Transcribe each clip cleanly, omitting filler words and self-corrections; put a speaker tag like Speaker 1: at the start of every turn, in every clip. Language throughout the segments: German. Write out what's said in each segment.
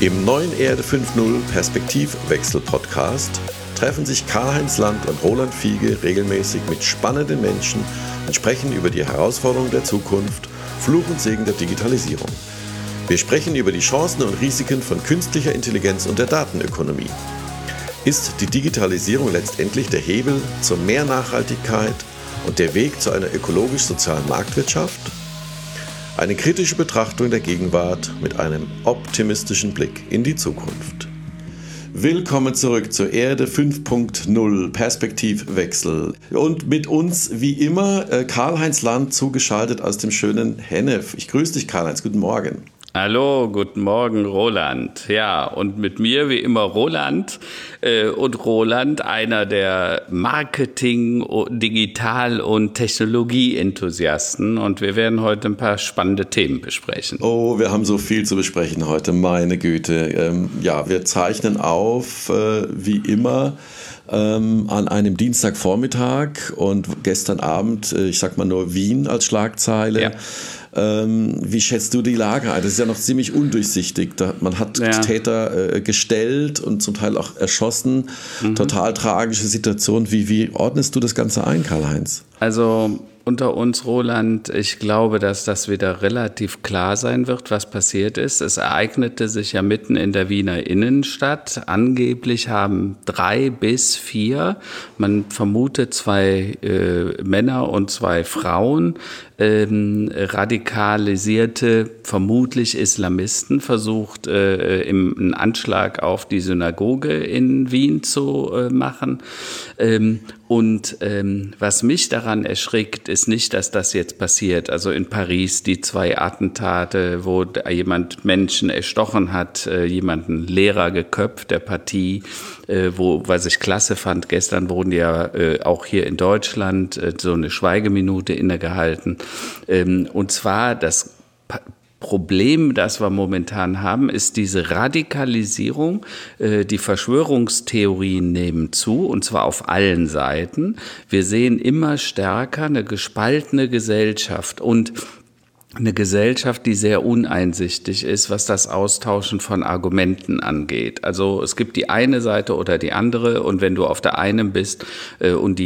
Speaker 1: Im neuen Erde 5.0 Perspektivwechsel-Podcast treffen sich Karl-Heinz Land und Roland Fiege regelmäßig mit spannenden Menschen und sprechen über die Herausforderungen der Zukunft, Fluch und Segen der Digitalisierung. Wir sprechen über die Chancen und Risiken von künstlicher Intelligenz und der Datenökonomie. Ist die Digitalisierung letztendlich der Hebel zu mehr Nachhaltigkeit und der Weg zu einer ökologisch-sozialen Marktwirtschaft? Eine kritische Betrachtung der Gegenwart mit einem optimistischen Blick in die Zukunft. Willkommen zurück zur Erde 5.0 Perspektivwechsel. Und mit uns wie immer Karl-Heinz Land zugeschaltet aus dem schönen Hennef. Ich grüße dich, Karl-Heinz. Guten Morgen.
Speaker 2: Hallo, guten Morgen, Roland. Ja, und mit mir wie immer Roland. Und Roland, einer der Marketing-, Digital- und Technologie-Enthusiasten. Und wir werden heute ein paar spannende Themen besprechen.
Speaker 1: Oh, wir haben so viel zu besprechen heute, meine Güte. Wir zeichnen auf, wie immer, an einem Dienstagvormittag und gestern Abend, ich sag mal nur Wien als Schlagzeile. Ja. Wie schätzt du die Lage ein? Das ist ja noch ziemlich undurchsichtig. Man hat Täter gestellt und zum Teil auch erschossen. Total tragische Situation. Wie ordnest du das Ganze ein, Karl-Heinz?
Speaker 2: Also unter uns, Roland, ich glaube, dass das wieder relativ klar sein wird, was passiert ist. Es ereignete sich ja mitten in der Wiener Innenstadt. Angeblich haben 3 bis 4, man vermutet 2 Männer und 2 Frauen, radikalisierte, vermutlich Islamisten, versucht, einen Anschlag auf die Synagoge in Wien zu machen. Was mich daran erschrickt, ist nicht, dass das jetzt passiert. Also in Paris die 2 Attentate, wo jemand Menschen erstochen hat, jemanden Lehrer geköpft, der Partie, was ich klasse fand, gestern wurden ja auch hier in Deutschland so eine Schweigeminute innegehalten. Und zwar das Problem, das wir momentan haben, ist diese Radikalisierung. Die Verschwörungstheorien nehmen zu, und zwar auf allen Seiten. Wir sehen immer stärker eine gespaltene Gesellschaft und eine Gesellschaft, die sehr uneinsichtig ist, was das Austauschen von Argumenten angeht. Also es gibt die eine Seite oder die andere, und wenn du auf der einen bist und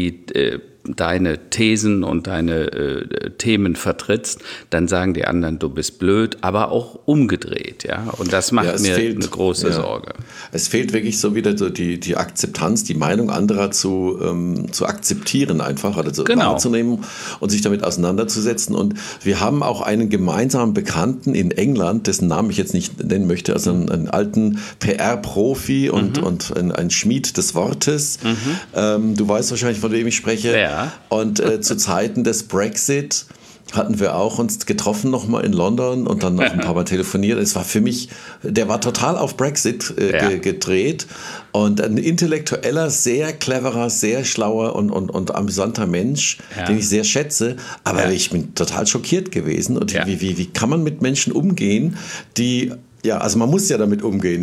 Speaker 2: deine Thesen und deine Themen vertrittst, dann sagen die anderen, du bist blöd, aber auch umgedreht, ja. Und das macht mir eine große Sorge.
Speaker 1: Es fehlt wirklich so wieder so die Akzeptanz, die Meinung anderer zu akzeptieren einfach, oder wahrzunehmen und sich damit auseinanderzusetzen. Und wir haben auch einen gemeinsamen Bekannten in England, dessen Namen ich jetzt nicht nennen möchte, also einen alten PR-Profi und ein Schmied des Wortes. Du weißt wahrscheinlich, von wem ich spreche.
Speaker 2: Ja.
Speaker 1: Und zu Zeiten des Brexit hatten wir auch uns getroffen nochmal in London und dann noch ein paar Mal telefoniert. Es war für mich, der war total auf Brexit gedreht und ein intellektueller, sehr cleverer, sehr schlauer und amüsanter Mensch, den ich sehr schätze. Aber ich bin total schockiert gewesen. Und wie kann man mit Menschen umgehen, die... Ja, also man muss ja damit umgehen,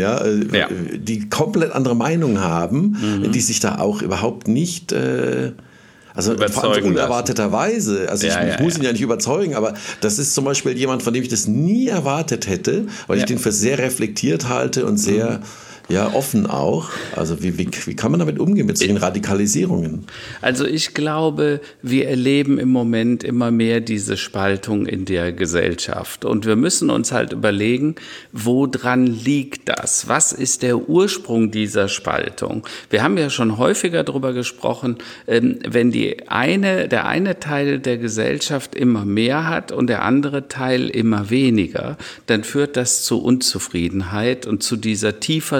Speaker 1: die komplett andere Meinungen haben, die sich da auch überhaupt nicht... Also vor allem so unerwarteterweise, also ich muss ihn ja nicht überzeugen, aber das ist zum Beispiel jemand, von dem ich das nie erwartet hätte, weil ich den für sehr reflektiert halte und sehr offen auch. Also wie kann man damit umgehen mit solchen Radikalisierungen?
Speaker 2: Also ich glaube, wir erleben im Moment immer mehr diese Spaltung in der Gesellschaft. Und wir müssen uns halt überlegen, woran liegt das? Was ist der Ursprung dieser Spaltung? Wir haben ja schon häufiger darüber gesprochen, wenn der eine Teil der Gesellschaft immer mehr hat und der andere Teil immer weniger, dann führt das zu Unzufriedenheit und zu dieser tiefen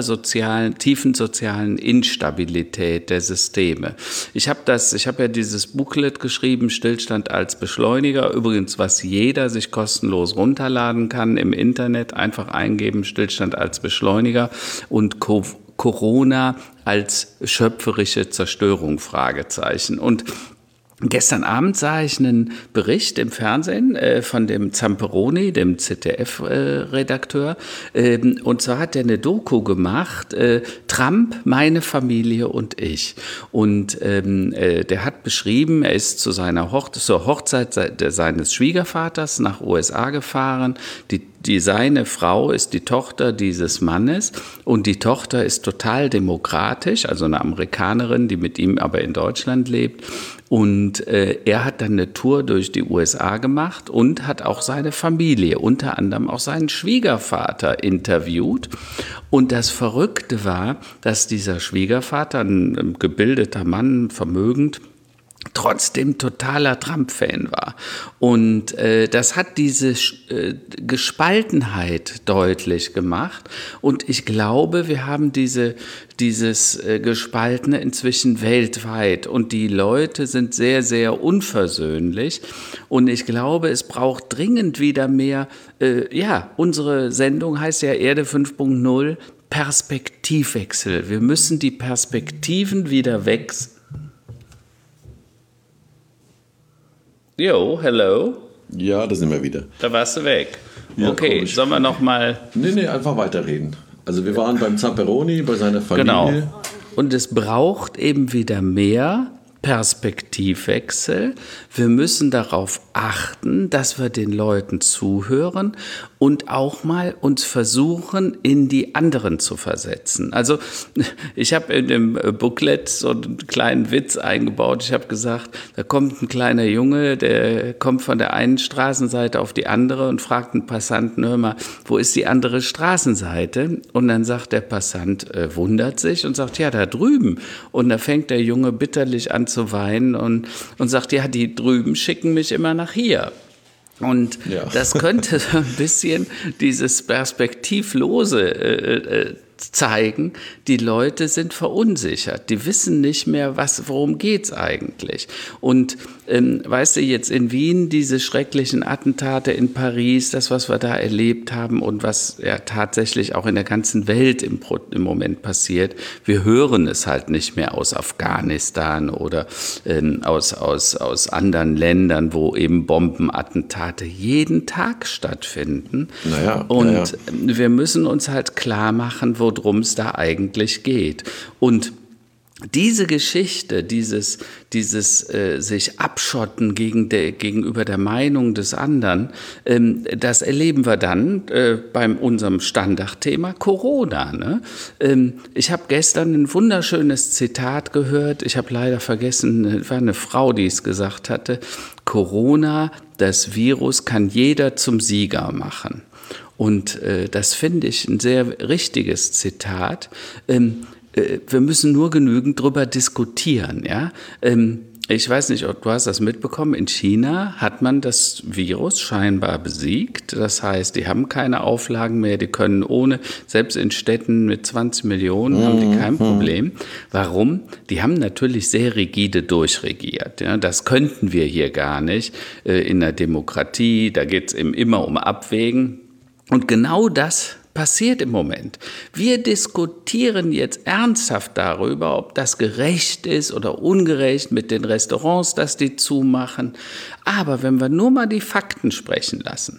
Speaker 2: sozialen Instabilität der Systeme. Ich habe ja dieses Booklet geschrieben, Stillstand als Beschleuniger, übrigens, was jeder sich kostenlos runterladen kann im Internet, einfach eingeben, Stillstand als Beschleuniger und Corona als schöpferische Zerstörung, Fragezeichen. Und Gestern Abend sah ich einen Bericht im Fernsehen von dem Zamperoni, dem ZDF-Redakteur. Und zwar hat er eine Doku gemacht, Trump, meine Familie und ich. Und der hat beschrieben, er ist zur Hochzeit seines Schwiegervaters nach USA gefahren. Seine Frau ist die Tochter dieses Mannes und die Tochter ist total demokratisch, also eine Amerikanerin, die mit ihm aber in Deutschland lebt. Und er hat dann eine Tour durch die USA gemacht und hat auch seine Familie, unter anderem auch seinen Schwiegervater interviewt. Und das Verrückte war, dass dieser Schwiegervater, ein gebildeter Mann, vermögend, trotzdem totaler Trump-Fan war. Und das hat diese Gespaltenheit deutlich gemacht. Und ich glaube, wir haben dieses Gespaltene inzwischen weltweit. Und die Leute sind sehr, sehr unversöhnlich. Und ich glaube, es braucht dringend wieder mehr, unsere Sendung heißt ja Erde 5.0, Perspektivwechsel. Wir müssen die Perspektiven wieder wechseln. Jo, hello.
Speaker 1: Ja, da sind wir wieder.
Speaker 2: Da warst du weg.
Speaker 1: Ja,
Speaker 2: okay,
Speaker 1: komisch.
Speaker 2: sollen wir noch mal...
Speaker 1: Nee, einfach weiterreden. Also wir waren beim Zamperoni, bei seiner Familie.
Speaker 2: Genau. Und es braucht eben wieder mehr Perspektivwechsel. Wir müssen darauf achten, dass wir den Leuten zuhören und auch mal uns versuchen, in die anderen zu versetzen. Also ich habe in dem Booklet so einen kleinen Witz eingebaut. Ich habe gesagt, da kommt ein kleiner Junge, der kommt von der einen Straßenseite auf die andere und fragt einen Passanten, hör mal, wo ist die andere Straßenseite? Und dann sagt der Passant, wundert sich und sagt, ja, da drüben. Und da fängt der Junge bitterlich an zu weinen und sagt, ja, die drüben schicken mich immer nach hier. Und das könnte so ein bisschen dieses Perspektivlose zeigen, die Leute sind verunsichert, die wissen nicht mehr, worum geht's eigentlich. Und weißt du, jetzt in Wien diese schrecklichen Attentate, in Paris, das, was wir da erlebt haben und was ja tatsächlich auch in der ganzen Welt im Moment passiert, wir hören es halt nicht mehr aus Afghanistan oder aus anderen Ländern, wo eben Bombenattentate jeden Tag stattfinden. Wir müssen uns halt klar machen, worum es da eigentlich geht. Und diese Geschichte, dieses sich abschotten gegenüber der Meinung des anderen, das erleben wir dann bei unserem Standardthema Corona. Ne? Ich habe gestern ein wunderschönes Zitat gehört. Ich habe leider vergessen, es war eine Frau, die es gesagt hatte. Corona, das Virus kann jeder zum Sieger machen. Und das finde ich ein sehr richtiges Zitat. Wir müssen nur genügend drüber diskutieren. Ja? Ich weiß nicht, ob du hast das mitbekommen, in China hat man das Virus scheinbar besiegt. Das heißt, die haben keine Auflagen mehr, die können selbst in Städten mit 20 Millionen haben die kein Problem. Warum? Die haben natürlich sehr rigide durchregiert. Ja? Das könnten wir hier gar nicht in der Demokratie. Da geht es eben immer um Abwägen. Und genau das passiert im Moment. Wir diskutieren jetzt ernsthaft darüber, ob das gerecht ist oder ungerecht mit den Restaurants, dass die zumachen. Aber wenn wir nur mal die Fakten sprechen lassen,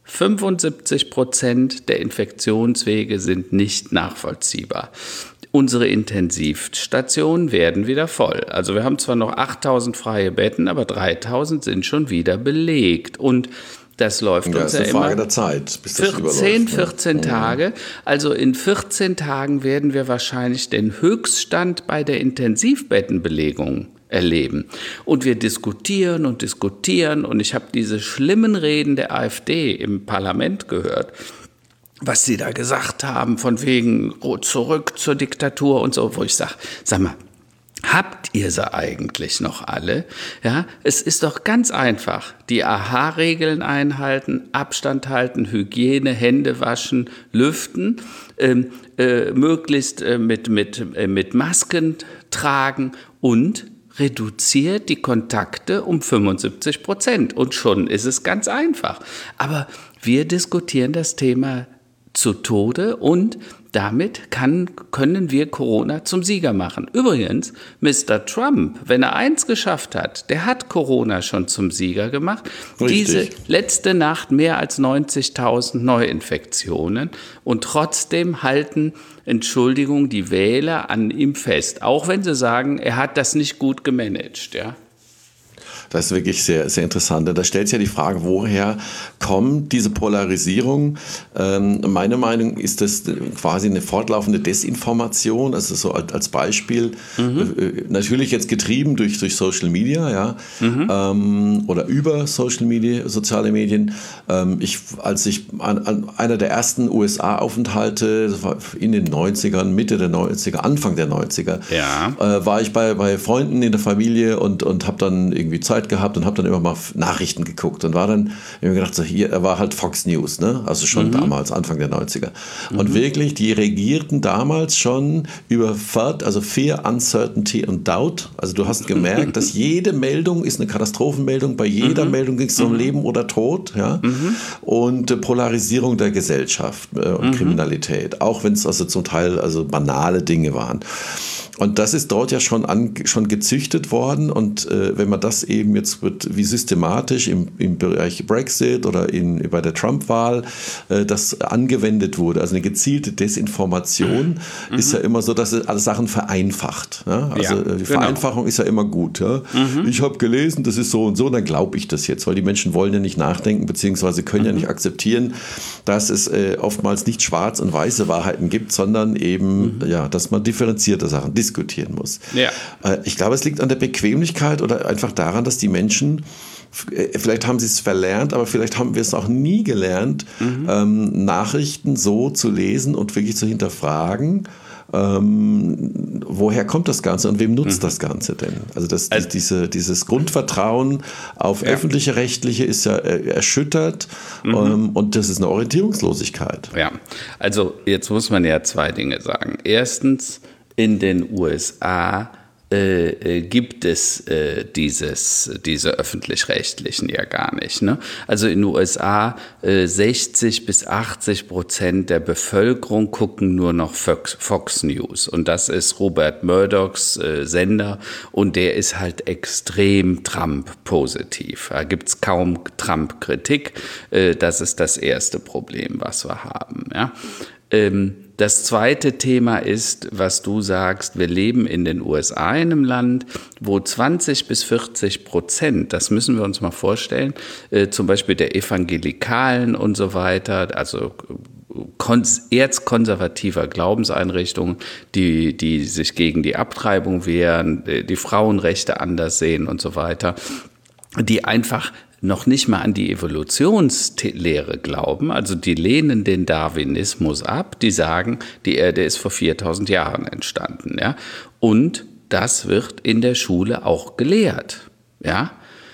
Speaker 2: 75% der Infektionswege sind nicht nachvollziehbar. Unsere Intensivstationen werden wieder voll. Also wir haben zwar noch 8.000 freie Betten, aber 3.000 sind schon wieder belegt. Und das läuft uns ja immer. Das ist eine Frage der Zeit, bis das überläuft. 14 Tage. Also in 14 Tagen werden wir wahrscheinlich den Höchststand bei der Intensivbettenbelegung erleben. Und wir diskutieren und diskutieren. Und ich habe diese schlimmen Reden der AfD im Parlament gehört, was sie da gesagt haben, von wegen zurück zur Diktatur und so, wo ich sage, sag mal, habt ihr sie eigentlich noch alle? Ja, es ist doch ganz einfach. Die AHA-Regeln einhalten, Abstand halten, Hygiene, Hände waschen, lüften, möglichst mit Masken tragen und reduziert die Kontakte um 75%. Und schon ist es ganz einfach. Aber wir diskutieren das Thema zu Tode und damit können wir Corona zum Sieger machen. Übrigens, Mr. Trump, wenn er eins geschafft hat, der hat Corona schon zum Sieger gemacht.
Speaker 1: Richtig.
Speaker 2: Diese letzte Nacht mehr als 90.000 Neuinfektionen und trotzdem halten, Entschuldigung, die Wähler an ihm fest. Auch wenn sie sagen, er hat das nicht gut gemanagt, ja.
Speaker 1: Das ist wirklich sehr, sehr interessant. Da stellt sich ja die Frage, woher kommt diese Polarisierung? Meine Meinung ist das quasi eine fortlaufende Desinformation. Also so als Beispiel, natürlich jetzt getrieben durch Social Media, ja, oder über Social Media, soziale Medien. Als ich an einer der ersten USA-Aufenthalte, das war in den 90ern, Mitte der 90er, Anfang der 90er, war ich bei Freunden in der Familie und habe dann irgendwie Zeit gehabt und habe dann immer mal Nachrichten geguckt und war dann immer gedacht, so hier war halt Fox News, ne? Also schon damals, Anfang der 90er. Und wirklich, die regierten damals schon über Fear, Uncertainty und Doubt. Also du hast gemerkt, dass jede Meldung ist eine Katastrophenmeldung, bei jeder Meldung ging es um Leben oder Tod, ja? Und Polarisierung der Gesellschaft und Kriminalität, auch wenn es also zum Teil also banale Dinge waren. Und das ist dort ja schon gezüchtet worden und wenn man das eben jetzt wird, wie systematisch im Bereich Brexit oder bei der Trump-Wahl das angewendet wurde, also eine gezielte Desinformation ist ja immer so, dass es alle Sachen vereinfacht. Ja? Also die Vereinfachung ist ja immer gut. Ja? Ich habe gelesen, das ist so und so, dann glaube ich das jetzt, weil die Menschen wollen ja nicht nachdenken, beziehungsweise können ja nicht akzeptieren, dass es oftmals nicht schwarz und weiße Wahrheiten gibt, sondern eben, dass man differenzierte Sachen diskutieren muss. Ja. Ich glaube, es liegt an der Bequemlichkeit oder einfach daran, dass die Menschen, vielleicht haben sie es verlernt, aber vielleicht haben wir es auch nie gelernt, Nachrichten so zu lesen und wirklich zu hinterfragen, woher kommt das Ganze und wem nutzt das Ganze denn? Also dieses Grundvertrauen auf öffentliche Rechtliche ist ja erschüttert und das ist eine Orientierungslosigkeit.
Speaker 2: Ja, also jetzt muss man ja zwei Dinge sagen. Erstens, in den USA gibt es diese Öffentlich-Rechtlichen ja gar nicht. Ne? Also in den USA 60-80% der Bevölkerung gucken nur noch Fox News. Und das ist Rupert Murdochs Sender und der ist halt extrem Trump-positiv. Da gibt es kaum Trump-Kritik. Das ist das erste Problem, was wir haben. Ja? Das zweite Thema ist, was du sagst, wir leben in den USA in einem Land, wo 20-40%, das müssen wir uns mal vorstellen, zum Beispiel der Evangelikalen und so weiter, also erzkonservativer Glaubenseinrichtungen, die sich gegen die Abtreibung wehren, die Frauenrechte anders sehen und so weiter, die einfach noch nicht mal an die Evolutionslehre glauben, also die lehnen den Darwinismus ab, die sagen, die Erde ist vor 4000 Jahren entstanden, ja, und das wird in der Schule auch gelehrt, ja.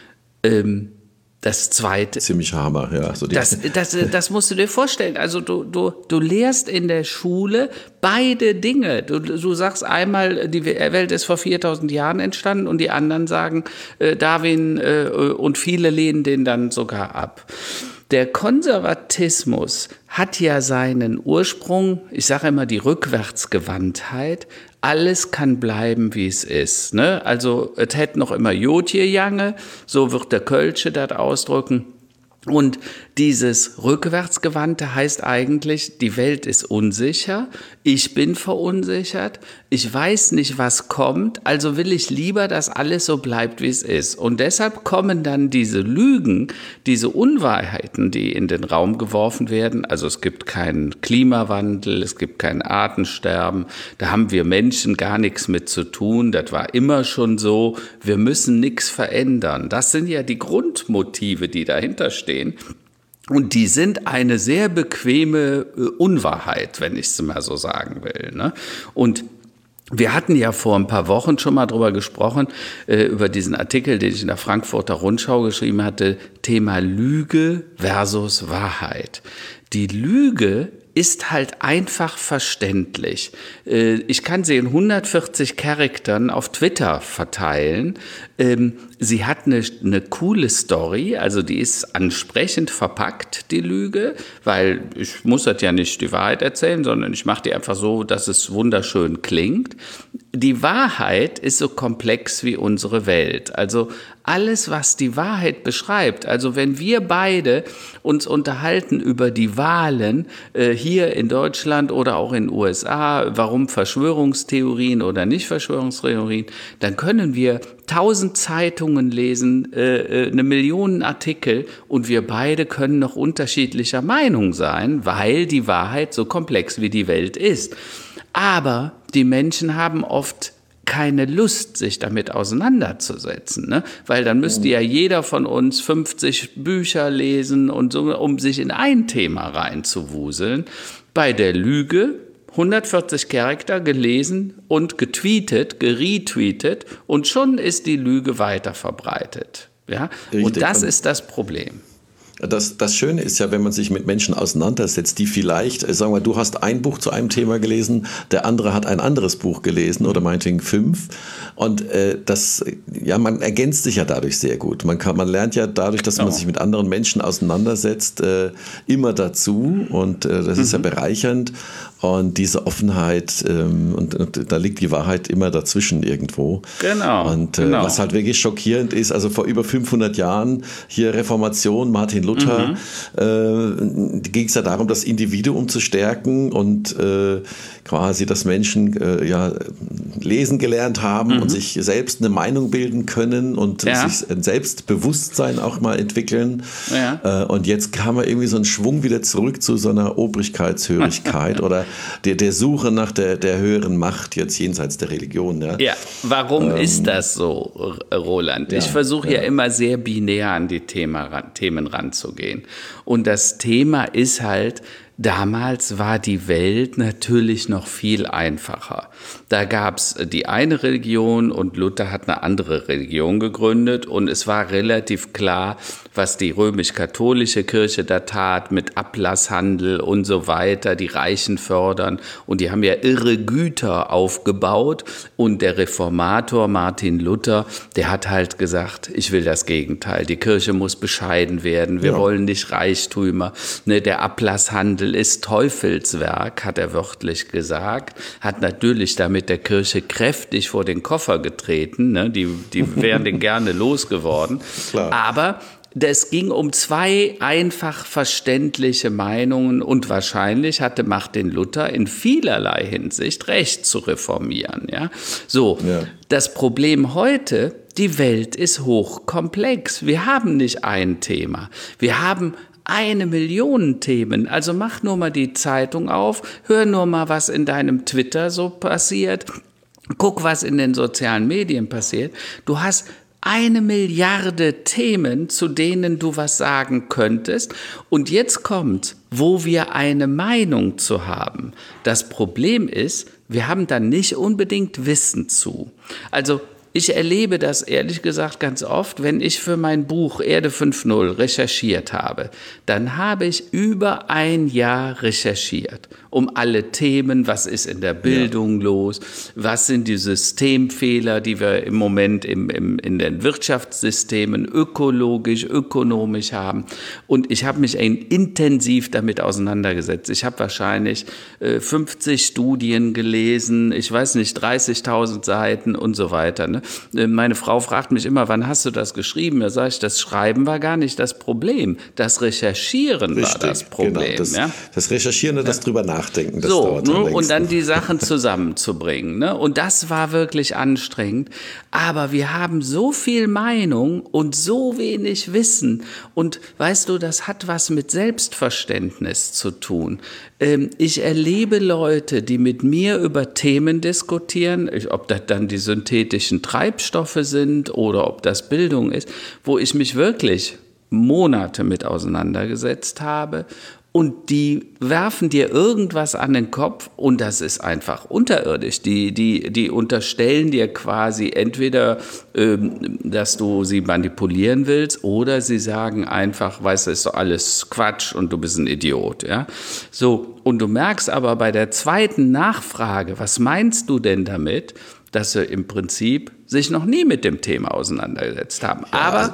Speaker 2: Das zweite.
Speaker 1: Ziemlich Hammer, ja. So
Speaker 2: das musst du dir vorstellen. Also du lehrst in der Schule beide Dinge. Du sagst einmal, die Welt ist vor 4000 Jahren entstanden und die anderen sagen, Darwin und viele lehnen den dann sogar ab. Der Konservatismus hat ja seinen Ursprung, ich sage immer die Rückwärtsgewandtheit, alles kann bleiben, wie es ist. Ne? Also es hätte noch immer Jodje Jange, so wird der Kölsche das ausdrücken. Und dieses Rückwärtsgewandte heißt eigentlich, die Welt ist unsicher, ich bin verunsichert, ich weiß nicht, was kommt, also will ich lieber, dass alles so bleibt, wie es ist. Und deshalb kommen dann diese Lügen, diese Unwahrheiten, die in den Raum geworfen werden. Also es gibt keinen Klimawandel, es gibt kein Artensterben, da haben wir Menschen gar nichts mit zu tun, das war immer schon so, wir müssen nichts verändern. Das sind ja die Grundmotive, die dahinter stehen. Und die sind eine sehr bequeme Unwahrheit, wenn ich es mal so sagen will. Ne? Und wir hatten ja vor ein paar Wochen schon mal drüber gesprochen, über diesen Artikel, den ich in der Frankfurter Rundschau geschrieben hatte, Thema Lüge versus Wahrheit. Die Lüge ist halt einfach verständlich. Ich kann sie in 140 Charakteren auf Twitter verteilen. Sie hat eine coole Story, also die ist ansprechend verpackt, die Lüge, weil ich muss das ja nicht die Wahrheit erzählen, sondern ich mache die einfach so, dass es wunderschön klingt. Die Wahrheit ist so komplex wie unsere Welt. Also alles, was die Wahrheit beschreibt, also wenn wir beide uns unterhalten über die Wahlen hier in Deutschland oder auch in den USA, warum Verschwörungstheorien oder nicht Verschwörungstheorien, dann können wir 1000 Zeitungen lesen, 1 Million Artikel und wir beide können noch unterschiedlicher Meinung sein, weil die Wahrheit so komplex wie die Welt ist. Aber die Menschen haben oft keine Lust, sich damit auseinanderzusetzen, ne? Weil dann müsste ja jeder von uns 50 Bücher lesen und so, um sich in ein Thema reinzuwuseln. Bei der Lüge 140 Charakter gelesen und getweetet, geretweetet und schon ist die Lüge weiter verbreitet. Ja? Und das ist das Problem.
Speaker 1: Das Schöne ist ja, wenn man sich mit Menschen auseinandersetzt, die vielleicht, sagen wir, du hast ein Buch zu einem Thema gelesen, der andere hat ein anderes Buch gelesen oder meinetwegen 5 und man ergänzt sich ja dadurch sehr gut. Man lernt ja dadurch, dass man sich mit anderen Menschen auseinandersetzt, immer dazu und das ist ja bereichernd. Und diese Offenheit, und da liegt die Wahrheit immer dazwischen irgendwo.
Speaker 2: Genau.
Speaker 1: Und was halt wirklich schockierend ist, also vor über 500 Jahren, hier Reformation, Martin Luther, ging es ja darum, das Individuum zu stärken und quasi, dass Menschen lesen gelernt haben und sich selbst eine Meinung bilden können und sich ein Selbstbewusstsein auch mal entwickeln. Ja. Und jetzt kam er irgendwie so einen Schwung wieder zurück zu so einer Obrigkeitshörigkeit oder der Suche nach der höheren Macht jetzt jenseits der Religion. Ja,
Speaker 2: warum ist das so, Roland? Ich versuche ja immer sehr binär an die Themen ranzugehen. Und das Thema ist halt, damals war die Welt natürlich noch viel einfacher. Da gab's die eine Religion und Luther hat eine andere Religion gegründet und es war relativ klar, was die römisch-katholische Kirche da tat mit Ablasshandel und so weiter, die Reichen fördern und die haben ja irre Güter aufgebaut und der Reformator Martin Luther, der hat halt gesagt, ich will das Gegenteil, die Kirche muss bescheiden werden, wir wollen nicht Reichtümer, ne, der Ablasshandel ist Teufelswerk, hat er wörtlich gesagt, hat natürlich damit der Kirche kräftig vor den Koffer getreten, ne? Die wären den gerne losgeworden, aber es ging um 2 einfach verständliche Meinungen und wahrscheinlich hatte Martin Luther in vielerlei Hinsicht recht zu reformieren. Ja? Das Problem heute, die Welt ist hochkomplex. Wir haben nicht ein Thema. Wir haben 1 Million Themen. Also mach nur mal die Zeitung auf, hör nur mal, was in deinem Twitter so passiert, guck, was in den sozialen Medien passiert. Du hast 1 Milliarde Themen, zu denen du was sagen könntest. Und jetzt kommt, wo wir eine Meinung zu haben. Das Problem ist, wir haben dann nicht unbedingt Wissen zu. Also ich erlebe das ehrlich gesagt ganz oft, wenn ich für mein Buch Erde 5.0 recherchiert habe, dann habe ich über 1 Jahr recherchiert, um alle Themen, was ist in der Bildung los, was sind die Systemfehler, die wir im Moment in den Wirtschaftssystemen ökologisch, ökonomisch haben. Und ich habe mich intensiv damit auseinandergesetzt. Ich habe wahrscheinlich 50 Studien gelesen, ich weiß nicht, 30.000 Seiten und so weiter. Ne? Meine Frau fragt mich immer, wann hast du das geschrieben? Da sage ich, das Schreiben war gar nicht das Problem. Das Recherchieren war das Problem.
Speaker 1: Genau, das Recherchieren und das drüber nachdenken, das
Speaker 2: so,
Speaker 1: dauert
Speaker 2: ne? Und dann die Sachen zusammenzubringen. Ne? Und das war wirklich anstrengend. Aber wir haben so viel Meinung und so wenig Wissen. Und weißt du, das hat was mit Selbstverständnis zu tun. Ich erlebe Leute, die mit mir über Themen diskutieren, ob das dann die synthetischen Treibstoffe sind oder ob das Bildung ist, wo ich mich wirklich Monate mit auseinandergesetzt habe Und die werfen dir irgendwas an den Kopf und das ist einfach unterirdisch. Die unterstellen dir quasi entweder, dass du sie manipulieren willst oder sie sagen einfach, weißt du, ist doch alles Quatsch und du bist ein Idiot. Ja? So, und du merkst aber bei der zweiten Nachfrage, was meinst du denn damit, dass sie im Prinzip sich noch nie mit dem Thema auseinandergesetzt haben.
Speaker 1: Ja,
Speaker 2: aber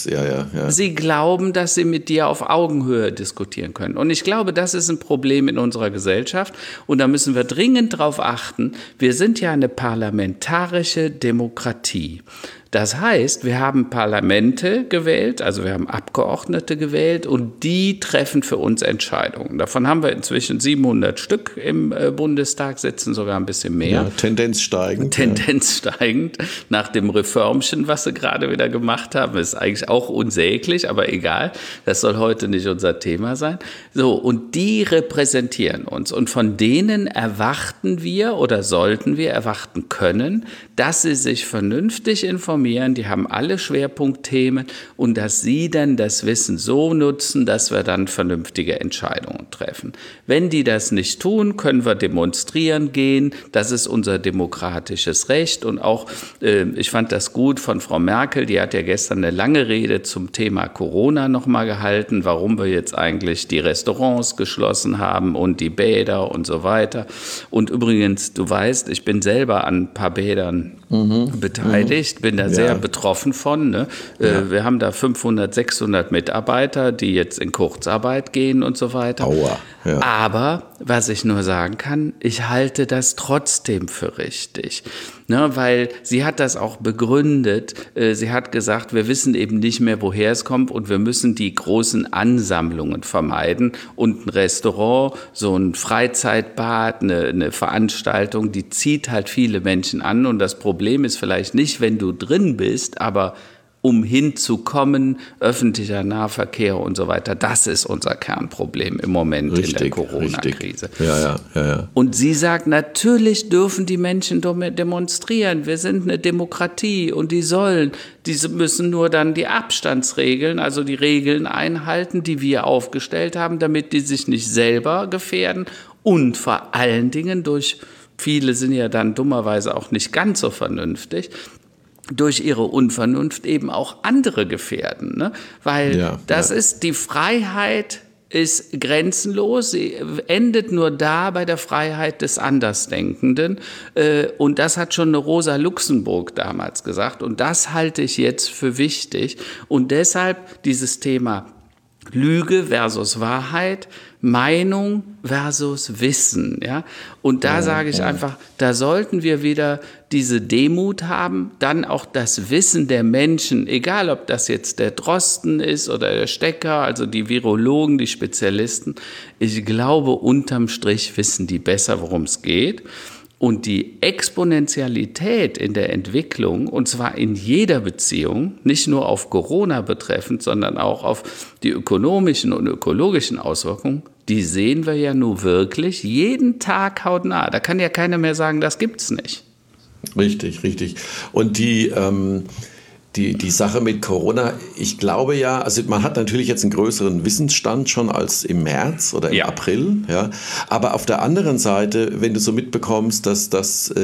Speaker 1: ja.
Speaker 2: Sie glauben, dass sie mit dir auf Augenhöhe diskutieren können. Und ich glaube, das ist ein Problem in unserer Gesellschaft. Und da müssen wir dringend darauf achten. Wir sind ja eine parlamentarische Demokratie. Das heißt, wir haben Parlamente gewählt, also wir haben Abgeordnete gewählt und die treffen für uns Entscheidungen. Davon haben wir inzwischen 700 Stück im Bundestag sitzen, sogar ein bisschen mehr.
Speaker 1: Ja, Tendenz steigend.
Speaker 2: Steigend. Nach dem Reformchen, was sie gerade wieder gemacht haben, ist eigentlich auch unsäglich, aber egal. Das soll heute nicht unser Thema sein. So, und die repräsentieren uns und von denen erwarten wir oder sollten wir erwarten können, dass sie sich vernünftig informieren. Die haben alle Schwerpunktthemen und dass sie dann das Wissen so nutzen, dass wir dann vernünftige Entscheidungen treffen. Wenn die das nicht tun, können wir demonstrieren gehen. Das ist unser demokratisches Recht. Und auch, ich fand das gut von Frau Merkel, die hat ja gestern eine lange Rede zum Thema Corona nochmal gehalten, warum wir jetzt eigentlich die Restaurants geschlossen haben und die Bäder und so weiter. Und übrigens, du weißt, ich bin selber an ein paar Bädern beteiligt, bin da sehr betroffen von. Ne? Wir haben da 500, 600 Mitarbeiter, die jetzt in Kurzarbeit gehen und so weiter.
Speaker 1: Aua, ja.
Speaker 2: Aber, was ich nur sagen kann, ich halte das trotzdem für richtig. Ne, weil sie hat das auch begründet. Sie hat gesagt, wir wissen eben nicht mehr, woher es kommt und wir müssen die großen Ansammlungen vermeiden. Und ein Restaurant, so ein Freizeitbad, eine Veranstaltung, die zieht halt viele Menschen an. Und das Problem ist vielleicht nicht, wenn du drin bist, aber um hinzukommen, öffentlicher Nahverkehr und so weiter. Das ist unser Kernproblem im Moment in der Corona-Krise.
Speaker 1: Ja.
Speaker 2: Und sie sagt, natürlich dürfen die Menschen demonstrieren. Wir sind eine Demokratie und diese müssen nur dann die Abstandsregeln, also die Regeln einhalten, die wir aufgestellt haben, damit die sich nicht selber gefährden und vor allen Dingen viele sind ja dann dummerweise auch nicht ganz so vernünftig, durch ihre Unvernunft eben auch andere gefährden. Ne? Weil ist die Freiheit ist grenzenlos, sie endet nur da bei der Freiheit des Andersdenkenden. Und das hat schon eine Rosa Luxemburg damals gesagt. Und das halte ich jetzt für wichtig. Und deshalb dieses Thema Lüge versus Wahrheit, Meinung versus Wissen, ja. Und da sage ich einfach, da sollten wir wieder diese Demut haben, dann auch das Wissen der Menschen, egal ob das jetzt der Drosten ist oder der Stecker, also die Virologen, die Spezialisten. Ich glaube, unterm Strich wissen die besser, worum es geht. Und die Exponentialität in der Entwicklung, und zwar in jeder Beziehung, nicht nur auf Corona betreffend, sondern auch auf die ökonomischen und ökologischen Auswirkungen, die sehen wir ja nur wirklich jeden Tag hautnah. Da kann ja keiner mehr sagen, das gibt's nicht.
Speaker 1: Richtig. Und die Sache mit Corona, ich glaube ja, also man hat natürlich jetzt einen größeren Wissensstand schon als im März oder im April, ja. Aber auf der anderen Seite, wenn du so mitbekommst, dass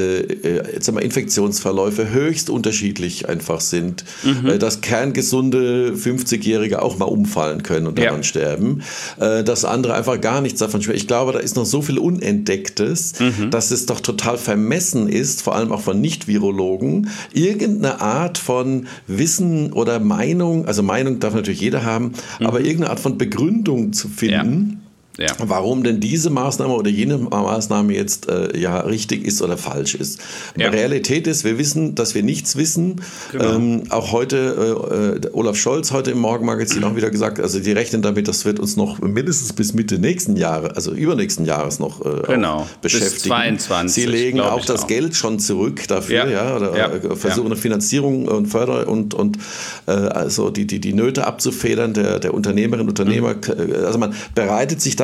Speaker 1: Infektionsverläufe höchst unterschiedlich einfach sind, dass kerngesunde 50-Jährige auch mal umfallen können und daran sterben, dass andere einfach gar nichts davon spüren. Ich glaube, da ist noch so viel Unentdecktes, dass es doch total vermessen ist, vor allem auch von Nicht-Virologen, irgendeine Art von Wissen oder Meinung, also Meinung darf natürlich jeder haben, aber irgendeine Art von Begründung zu finden, warum denn diese Maßnahme oder jene Maßnahme jetzt richtig ist oder falsch ist. Realität ist, wir wissen, dass wir nichts wissen. Genau. Auch heute, Olaf Scholz heute im Morgenmagazin auch wieder gesagt, also die rechnen damit, das wird uns noch mindestens bis Mitte nächsten Jahres, also übernächsten Jahres noch beschäftigen.
Speaker 2: Bis 22,
Speaker 1: Sie legen auch das Geld schon zurück dafür, oder versuchen eine Finanzierung und Förder und also die Nöte abzufedern der Unternehmerinnen und Unternehmer. Also man bereitet sich da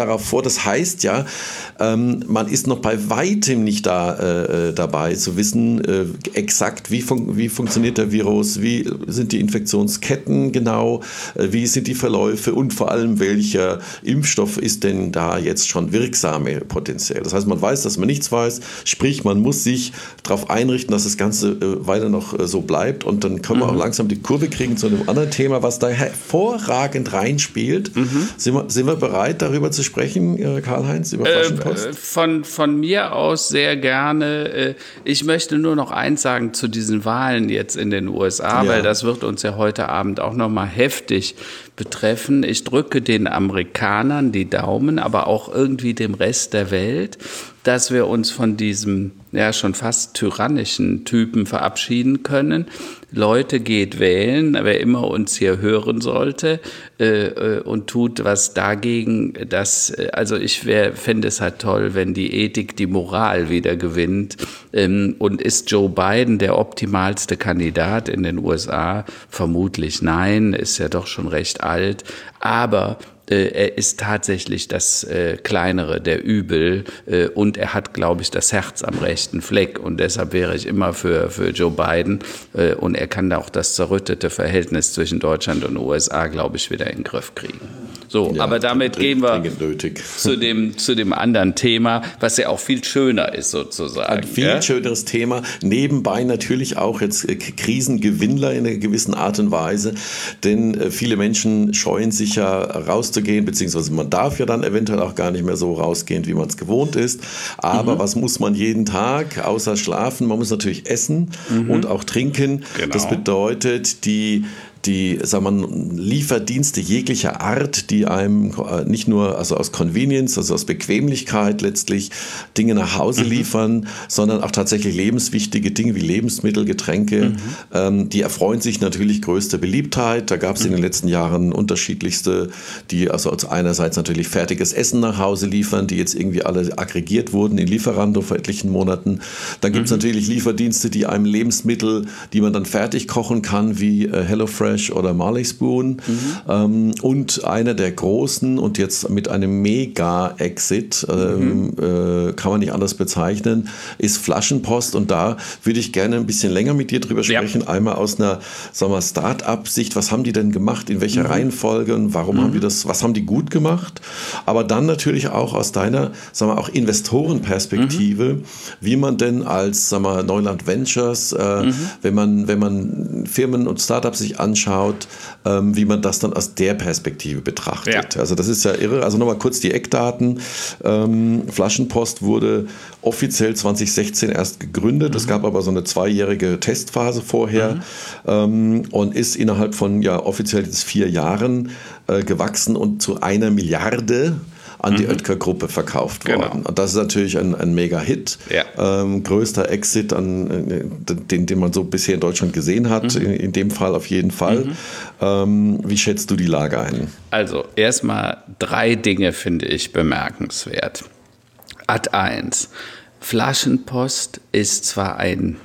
Speaker 1: darauf vor. Das heißt ja, man ist noch bei weitem nicht dabei zu wissen, exakt, wie funktioniert der Virus, wie sind die Infektionsketten genau, wie sind die Verläufe und vor allem, welcher Impfstoff ist denn da jetzt schon wirksame potenziell. Das heißt, man weiß, dass man nichts weiß, sprich, man muss sich darauf einrichten, dass das Ganze weiter noch so bleibt und dann können wir auch langsam die Kurve kriegen zu einem anderen Thema, was da hervorragend reinspielt. Sind wir bereit, darüber zu sprechen, Karl-Heinz, über Flaschenpost?
Speaker 2: Von mir aus sehr gerne. Ich möchte nur noch eins sagen zu diesen Wahlen jetzt in den USA, weil das wird uns ja heute Abend auch noch mal heftig betreffen. Ich drücke den Amerikanern die Daumen, aber auch irgendwie dem Rest der Welt, dass wir uns von diesem schon fast tyrannischen Typen verabschieden können. Leute, geht wählen, wer immer uns hier hören sollte und tut was dagegen. Also ich fände es halt toll, wenn die Ethik die Moral wieder gewinnt. Und ist Joe Biden der optimalste Kandidat in den USA? Vermutlich nein, ist ja doch schon recht alt. Aber er ist tatsächlich das kleinere der Übel und er hat, glaube ich, das Herz am rechten Fleck und deshalb wäre ich immer für Joe Biden und er kann da auch das zerrüttete Verhältnis zwischen Deutschland und den USA, glaube ich, wieder in den Griff kriegen. So, aber damit gehen wir zu dem anderen Thema, was ja auch viel schöner ist sozusagen.
Speaker 1: Ein viel schöneres Thema. Nebenbei natürlich auch jetzt Krisengewinnler in einer gewissen Art und Weise, denn viele Menschen scheuen sich ja rauszugehen, beziehungsweise man darf ja dann eventuell auch gar nicht mehr so rausgehen, wie man es gewohnt ist. Aber was muss man jeden Tag, außer schlafen? Man muss natürlich essen und auch trinken. Genau. Das bedeutet, die Lieferdienste jeglicher Art, die einem nicht nur also aus Convenience, also aus Bequemlichkeit letztlich Dinge nach Hause liefern, sondern auch tatsächlich lebenswichtige Dinge wie Lebensmittel, Getränke, die erfreuen sich natürlich größter Beliebtheit. Da gab es in den letzten Jahren unterschiedlichste, die also einerseits natürlich fertiges Essen nach Hause liefern, die jetzt irgendwie alle aggregiert wurden in Lieferando vor etlichen Monaten. Dann gibt es natürlich Lieferdienste, die einem Lebensmittel, die man dann fertig kochen kann, wie HelloFresh oder Marley Spoon. Und einer der großen und jetzt mit einem Mega-Exit, kann man nicht anders bezeichnen, ist Flaschenpost. Und da würde ich gerne ein bisschen länger mit dir drüber sprechen. Ja. Einmal aus einer Start-up-Sicht. Was haben die denn gemacht? In welcher Reihenfolge? Und warum haben die das? Was haben die gut gemacht? Aber dann natürlich auch aus deiner, auch Investorenperspektive, wie man denn als, Neuland Ventures, wenn man Firmen und Startups sich anschaut, wie man das dann aus der Perspektive betrachtet. Ja. Also das ist ja irre. Also nochmal kurz die Eckdaten. Flaschenpost wurde offiziell 2016 erst gegründet. Es gab aber so eine 2-jährige Testphase vorher und ist innerhalb von offiziell jetzt 4 Jahren gewachsen und zu 1 Milliarde an die Oetker-Gruppe verkauft worden. Genau. Und das ist natürlich ein Mega-Hit. Ja. Größter Exit, den man so bisher in Deutschland gesehen hat. In dem Fall auf jeden Fall. Wie schätzt du die Lage ein?
Speaker 2: Also erstmal 3 Dinge finde ich bemerkenswert. Ad 1. Flaschenpost ist zwar ein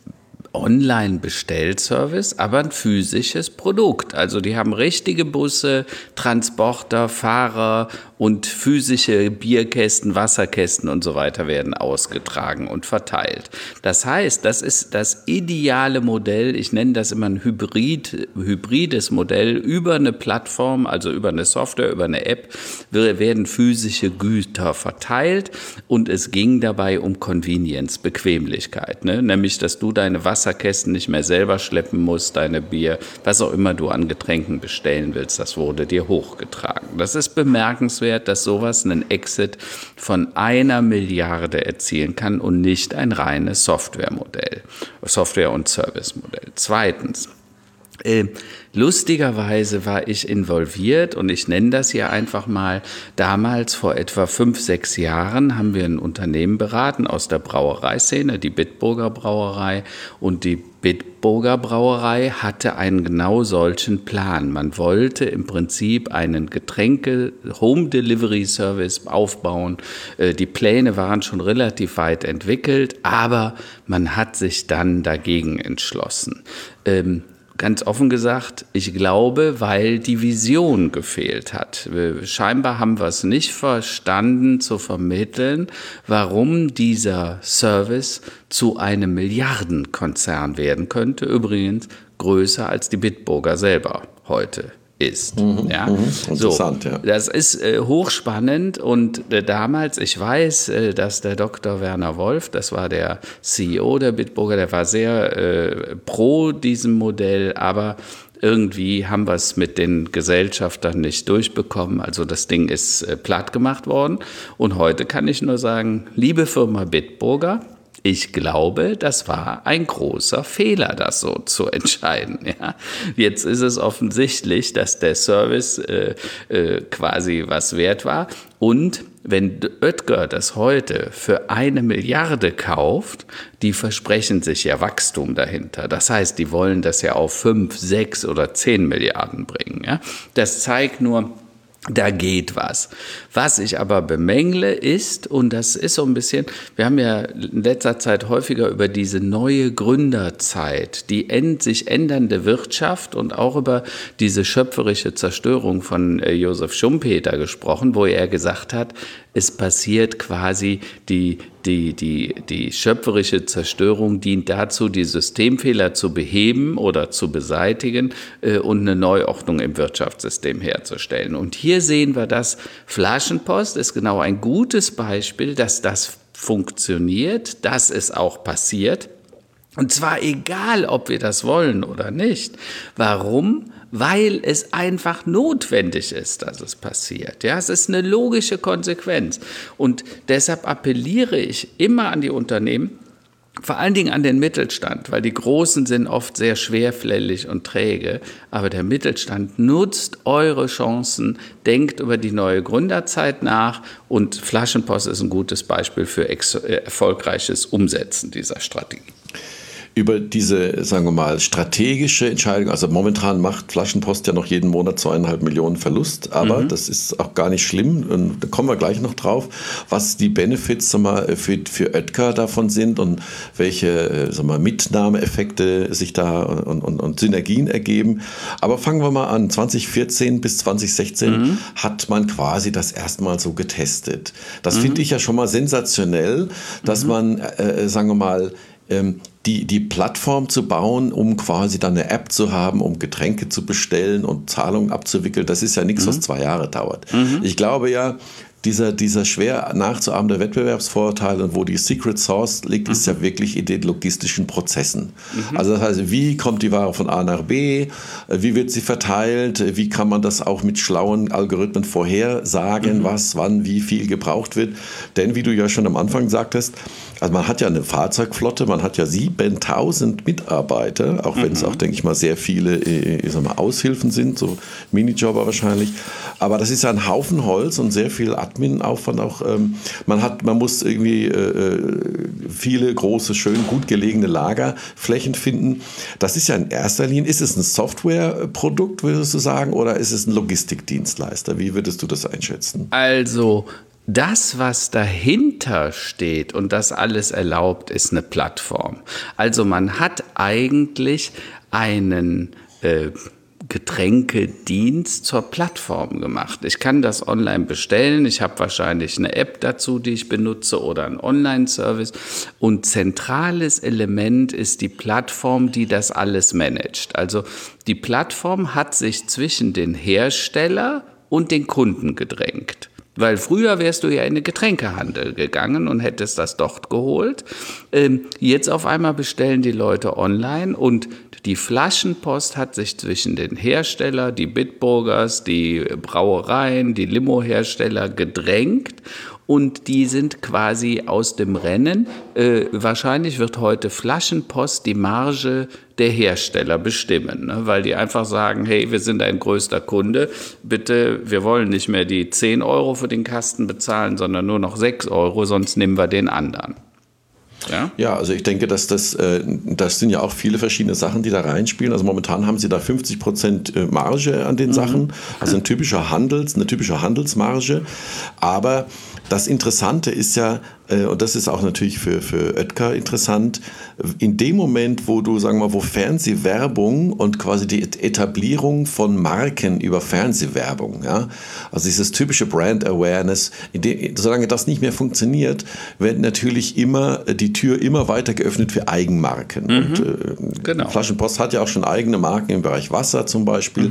Speaker 2: Online-Bestellservice, aber ein physisches Produkt. Also die haben richtige Busse, Transporter, Fahrer und physische Bierkästen, Wasserkästen und so weiter werden ausgetragen und verteilt. Das heißt, das ist das ideale Modell, ich nenne das immer ein hybrides Modell, über eine Plattform, also über eine Software, über eine App, werden physische Güter verteilt und es ging dabei um Convenience, Bequemlichkeit, ne? Nämlich, dass du deine Wasserkästen nicht mehr selber schleppen musst, deine Bier, was auch immer du an Getränken bestellen willst, das wurde dir hochgetragen. Das ist bemerkenswert, dass sowas einen Exit von 1 Milliarde erzielen kann und nicht ein reines Software- und Service-Modell. Zweitens, lustigerweise war ich involviert und ich nenne das hier einfach mal, damals vor etwa 5-6 Jahren haben wir ein Unternehmen beraten aus der Brauereiszene, die Bitburger Brauerei, und die Bitburger Brauerei hatte einen genau solchen Plan. Man wollte im Prinzip einen Getränke-Home-Delivery-Service aufbauen. Die Pläne waren schon relativ weit entwickelt, aber man hat sich dann dagegen entschlossen. ganz offen gesagt, ich glaube, weil die Vision gefehlt hat. Scheinbar haben wir es nicht verstanden zu vermitteln, warum dieser Service zu einem Milliardenkonzern werden könnte. Übrigens größer als die Bitburger selber heute ist. Ja?
Speaker 1: Interessant, ja.
Speaker 2: Das ist hochspannend und damals, ich weiß, dass der Dr. Werner Wolf, das war der CEO der Bitburger, der war sehr pro diesem Modell, aber irgendwie haben wir es mit den Gesellschaftern nicht durchbekommen. Also das Ding ist platt gemacht worden und heute kann ich nur sagen, liebe Firma Bitburger, ich glaube, das war ein großer Fehler, das so zu entscheiden. Ja. Jetzt ist es offensichtlich, dass der Service quasi was wert war. Und wenn Oetker das heute für 1 Milliarde kauft, die versprechen sich ja Wachstum dahinter. Das heißt, die wollen das ja auf 5, 6 oder 10 Milliarden bringen. Ja. Das zeigt nur, da geht was. Was ich aber bemängle ist, und das ist so ein bisschen, wir haben ja in letzter Zeit häufiger über diese neue Gründerzeit, die sich ändernde Wirtschaft und auch über diese schöpferische Zerstörung von Josef Schumpeter gesprochen, wo er gesagt hat, es passiert quasi die schöpferische Zerstörung dient dazu, die Systemfehler zu beheben oder zu beseitigen und eine Neuordnung im Wirtschaftssystem herzustellen. Und hier sehen wir das. Flaschenpost ist genau ein gutes Beispiel, dass das funktioniert, dass es auch passiert. Und zwar egal, ob wir das wollen oder nicht. Warum? Weil es einfach notwendig ist, dass es passiert. Ja, es ist eine logische Konsequenz. Und deshalb appelliere ich immer an die Unternehmen, vor allen Dingen an den Mittelstand, weil die Großen sind oft sehr schwerfällig und träge. Aber der Mittelstand nutzt eure Chancen, denkt über die neue Gründerzeit nach und Flaschenpost ist ein gutes Beispiel für erfolgreiches Umsetzen dieser Strategie.
Speaker 1: Über diese, sagen wir mal, strategische Entscheidung, also momentan macht Flaschenpost ja noch jeden Monat 2,5 Millionen Verlust, aber das ist auch gar nicht schlimm und da kommen wir gleich noch drauf, was die Benefits für Oetker davon sind und welche Mitnahmeeffekte sich da und Synergien ergeben. Aber fangen wir mal an, 2014 bis 2016 hat man quasi das erstmal so getestet. Das finde ich ja schon mal sensationell, dass man, sagen wir mal, die Plattform zu bauen, um quasi dann eine App zu haben, um Getränke zu bestellen und Zahlungen abzuwickeln, das ist ja nichts, was 2 Jahre dauert. Ich glaube ja, dieser schwer nachzuahmende Wettbewerbsvorteil und wo die Secret Sauce liegt, ist ja wirklich in den logistischen Prozessen. Also das heißt, wie kommt die Ware von A nach B, wie wird sie verteilt, wie kann man das auch mit schlauen Algorithmen vorhersagen, was, wann, wie viel gebraucht wird. Denn wie du ja schon am Anfang sagtest, also man hat ja eine Fahrzeugflotte, man hat ja 7.000 Mitarbeiter, auch wenn es auch, denke ich mal, sehr viele Aushilfen sind, so Minijobber wahrscheinlich. Aber das ist ja ein Haufen Holz und sehr viel Admin-Aufwand auch. Man muss irgendwie viele große, schön gut gelegene Lagerflächen finden. Das ist ja in erster Linie, ist es ein Softwareprodukt, würdest du sagen, oder ist es ein Logistikdienstleister? Wie würdest du das einschätzen?
Speaker 2: Also das, was dahinter steht und das alles erlaubt, ist eine Plattform. Also man hat eigentlich einen Getränkedienst zur Plattform gemacht. Ich kann das online bestellen, ich habe wahrscheinlich eine App dazu, die ich benutze oder einen Online-Service und zentrales Element ist die Plattform, die das alles managt. Also die Plattform hat sich zwischen den Hersteller und den Kunden gedrängt. Weil früher wärst du ja in den Getränkehandel gegangen und hättest das dort geholt. Jetzt auf einmal bestellen die Leute online und die Flaschenpost hat sich zwischen den Hersteller, die Bitburgers, die Brauereien, die Limo-Hersteller gedrängt und die sind quasi aus dem Rennen. Wahrscheinlich wird heute Flaschenpost die Marge der Hersteller bestimmen, ne? Weil die einfach sagen, hey, wir sind ein größter Kunde, bitte, wir wollen nicht mehr die 10 Euro für den Kasten bezahlen, sondern nur noch 6 Euro, sonst nehmen wir den anderen.
Speaker 1: Ja, also ich denke, dass das sind ja auch viele verschiedene Sachen, die da reinspielen. Also momentan haben sie da 50% Marge an den Sachen, also eine typische Handelsmarge. Aber das Interessante ist ja, und das ist auch natürlich für Oetker interessant, in dem Moment, wo du, sagen wir mal, wo Fernsehwerbung und quasi die Etablierung von Marken über Fernsehwerbung, ja, also dieses typische Brand Awareness, solange das nicht mehr funktioniert, wird natürlich immer die Tür immer weiter geöffnet für Eigenmarken. Und
Speaker 2: genau.
Speaker 1: Flaschenpost hat ja auch schon eigene Marken im Bereich Wasser zum Beispiel.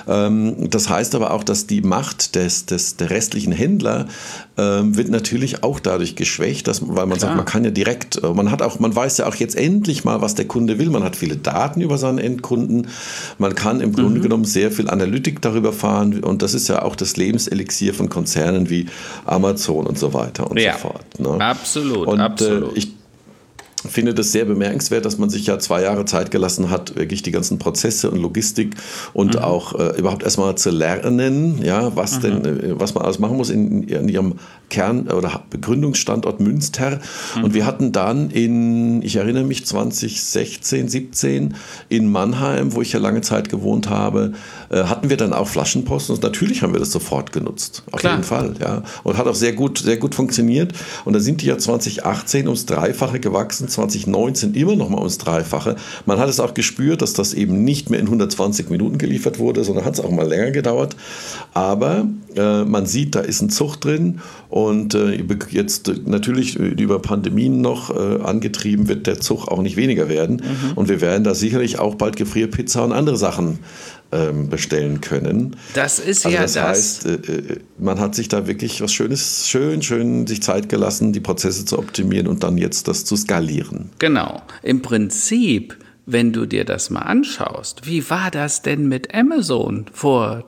Speaker 1: Das heißt aber auch, dass die Macht der restlichen Händler wird natürlich auch dadurch geschwächt, weil man sagt, man kann ja direkt, man weiß ja auch jetzt endlich mal, was der Kunde will. Man hat viele Daten über seinen Endkunden. Man kann im Grunde genommen sehr viel Analytik darüber fahren. Und das ist ja auch das Lebenselixier von Konzernen wie Amazon und so weiter und so fort. Ne?
Speaker 2: Absolut,
Speaker 1: und,
Speaker 2: absolut.
Speaker 1: Ich finde das sehr bemerkenswert, dass man sich ja 2 Jahre Zeit gelassen hat, wirklich die ganzen Prozesse und Logistik und auch überhaupt erstmal zu lernen, ja, was man alles machen muss in ihrem Kern- oder Begründungsstandort Münster. Und wir hatten dann ich erinnere mich, 2016, 17 in Mannheim, wo ich ja lange Zeit gewohnt habe, hatten wir dann auch Flaschenpost. Und natürlich haben wir das sofort genutzt. Auf jeden Fall, ja. Und hat auch sehr gut funktioniert. Und da sind die ja 2018 ums Dreifache gewachsen, 2019 immer noch mal ums Dreifache. Man hat es auch gespürt, dass das eben nicht mehr in 120 Minuten geliefert wurde, sondern hat es auch mal länger gedauert. Aber man sieht, da ist ein Zug drin. Und jetzt natürlich über Pandemien noch angetrieben wird der Zug auch nicht weniger werden. Und wir werden da sicherlich auch bald Gefrierpizza und andere Sachen bestellen können.
Speaker 2: Das ist
Speaker 1: also
Speaker 2: ja
Speaker 1: das heißt, man hat sich da wirklich was Schönes, schön sich Zeit gelassen, die Prozesse zu optimieren und dann jetzt das zu skalieren.
Speaker 2: Genau. Im Prinzip, wenn du dir das mal anschaust, wie war das denn mit Amazon vor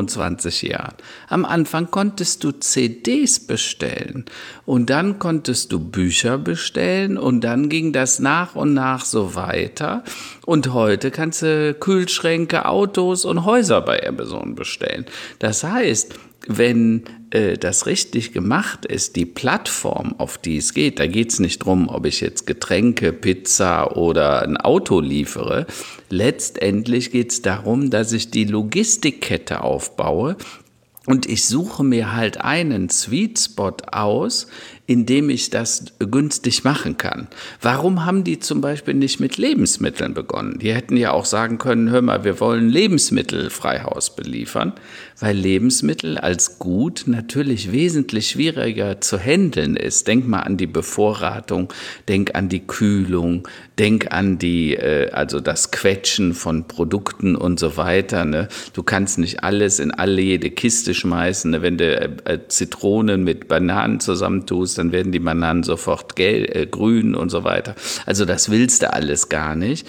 Speaker 2: 25 Jahren? Am Anfang konntest du CDs bestellen und dann konntest du Bücher bestellen und dann ging das nach und nach so weiter. Und heute kannst du Kühlschränke, Autos und Häuser bei Amazon bestellen. Das heißt, wenn das richtig gemacht ist, die Plattform, auf die es geht, da geht es nicht drum, ob ich jetzt Getränke, Pizza oder ein Auto liefere. Letztendlich geht es darum, dass ich die Logistikkette aufbaue und ich suche mir halt einen Sweet Spot aus, in dem ich das günstig machen kann. Warum haben die zum Beispiel nicht mit Lebensmitteln begonnen? Die hätten ja auch sagen können, hör mal, wir wollen Lebensmittelfreihaus beliefern, weil Lebensmittel als Gut natürlich wesentlich schwieriger zu handeln ist. Denk mal an die Bevorratung, denk an die Kühlung, denk an also das Quetschen von Produkten und so weiter. Ne? Du kannst nicht alles in jede Kiste schmeißen. Ne? Wenn du Zitronen mit Bananen zusammentust, dann werden die Bananen sofort grün und so weiter. Also das willst du alles gar nicht.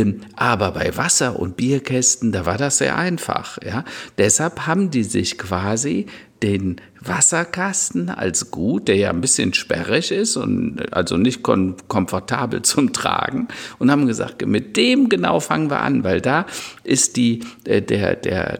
Speaker 2: Aber bei Wasser- und Bierkästen, da war das sehr einfach. Ja? Deshalb haben die sich quasi den Wasserkasten als Gut, der ja ein bisschen sperrig ist und also nicht komfortabel zum Tragen, und haben gesagt, mit dem genau fangen wir an, weil da ist der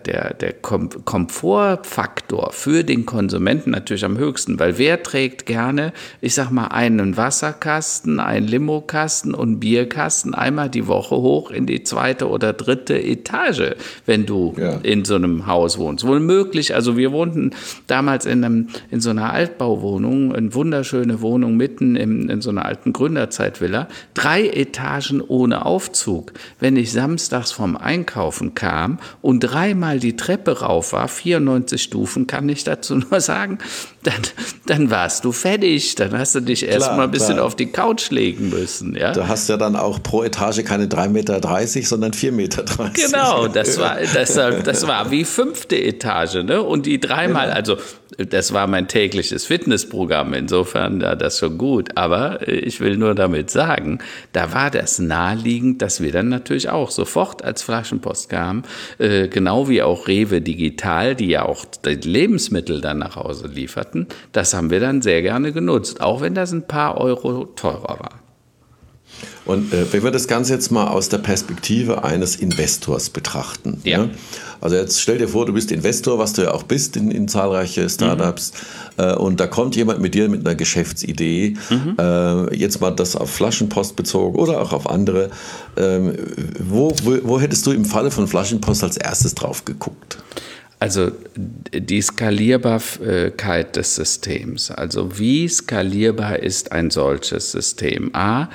Speaker 2: Komfortfaktor für den Konsumenten natürlich am höchsten, weil wer trägt gerne, ich sag mal, einen Wasserkasten, einen Limokasten und einen Bierkasten einmal die Woche hoch in die 2. oder 3. Etage, wenn du in so einem Haus wohnst. Wohl möglich, also wir wohnten damals in so einer Altbauwohnung, eine wunderschöne Wohnung mitten in so einer alten Gründerzeitvilla, 3 Etagen ohne Aufzug. Wenn ich samstags vom Einkaufen kam und 3-mal die Treppe rauf war, 94 Stufen, kann ich dazu nur sagen, dann warst du fertig. Dann hast du dich erstmal ein bisschen auf die Couch legen müssen. Ja?
Speaker 1: Du hast ja dann auch pro Etage keine 3,30 Meter, sondern 4,30 Meter.
Speaker 2: Genau, das war wie 5. Etage. Ne? Und die 3-mal, also das war mein tägliches Fitnessprogramm, insofern war das schon gut. Aber ich will nur damit sagen, da war das naheliegend, dass wir dann natürlich auch sofort als Flaschenpost kamen, genau wie auch Rewe Digital, die ja auch die Lebensmittel dann nach Hause lieferten. Das haben wir dann sehr gerne genutzt, auch wenn das ein paar Euro teurer war.
Speaker 1: Und wenn wir das Ganze jetzt mal aus der Perspektive eines Investors betrachten.
Speaker 2: Ja.
Speaker 1: Ne? Also jetzt stell dir vor, du bist Investor, was du ja auch bist in zahlreiche Startups. Und da kommt jemand mit dir mit einer Geschäftsidee. Jetzt mal das auf Flaschenpost bezogen oder auch auf andere. Wo hättest du im Falle von Flaschenpost als erstes drauf geguckt?
Speaker 2: Also die Skalierbarkeit des Systems. Also wie skalierbar ist ein solches System?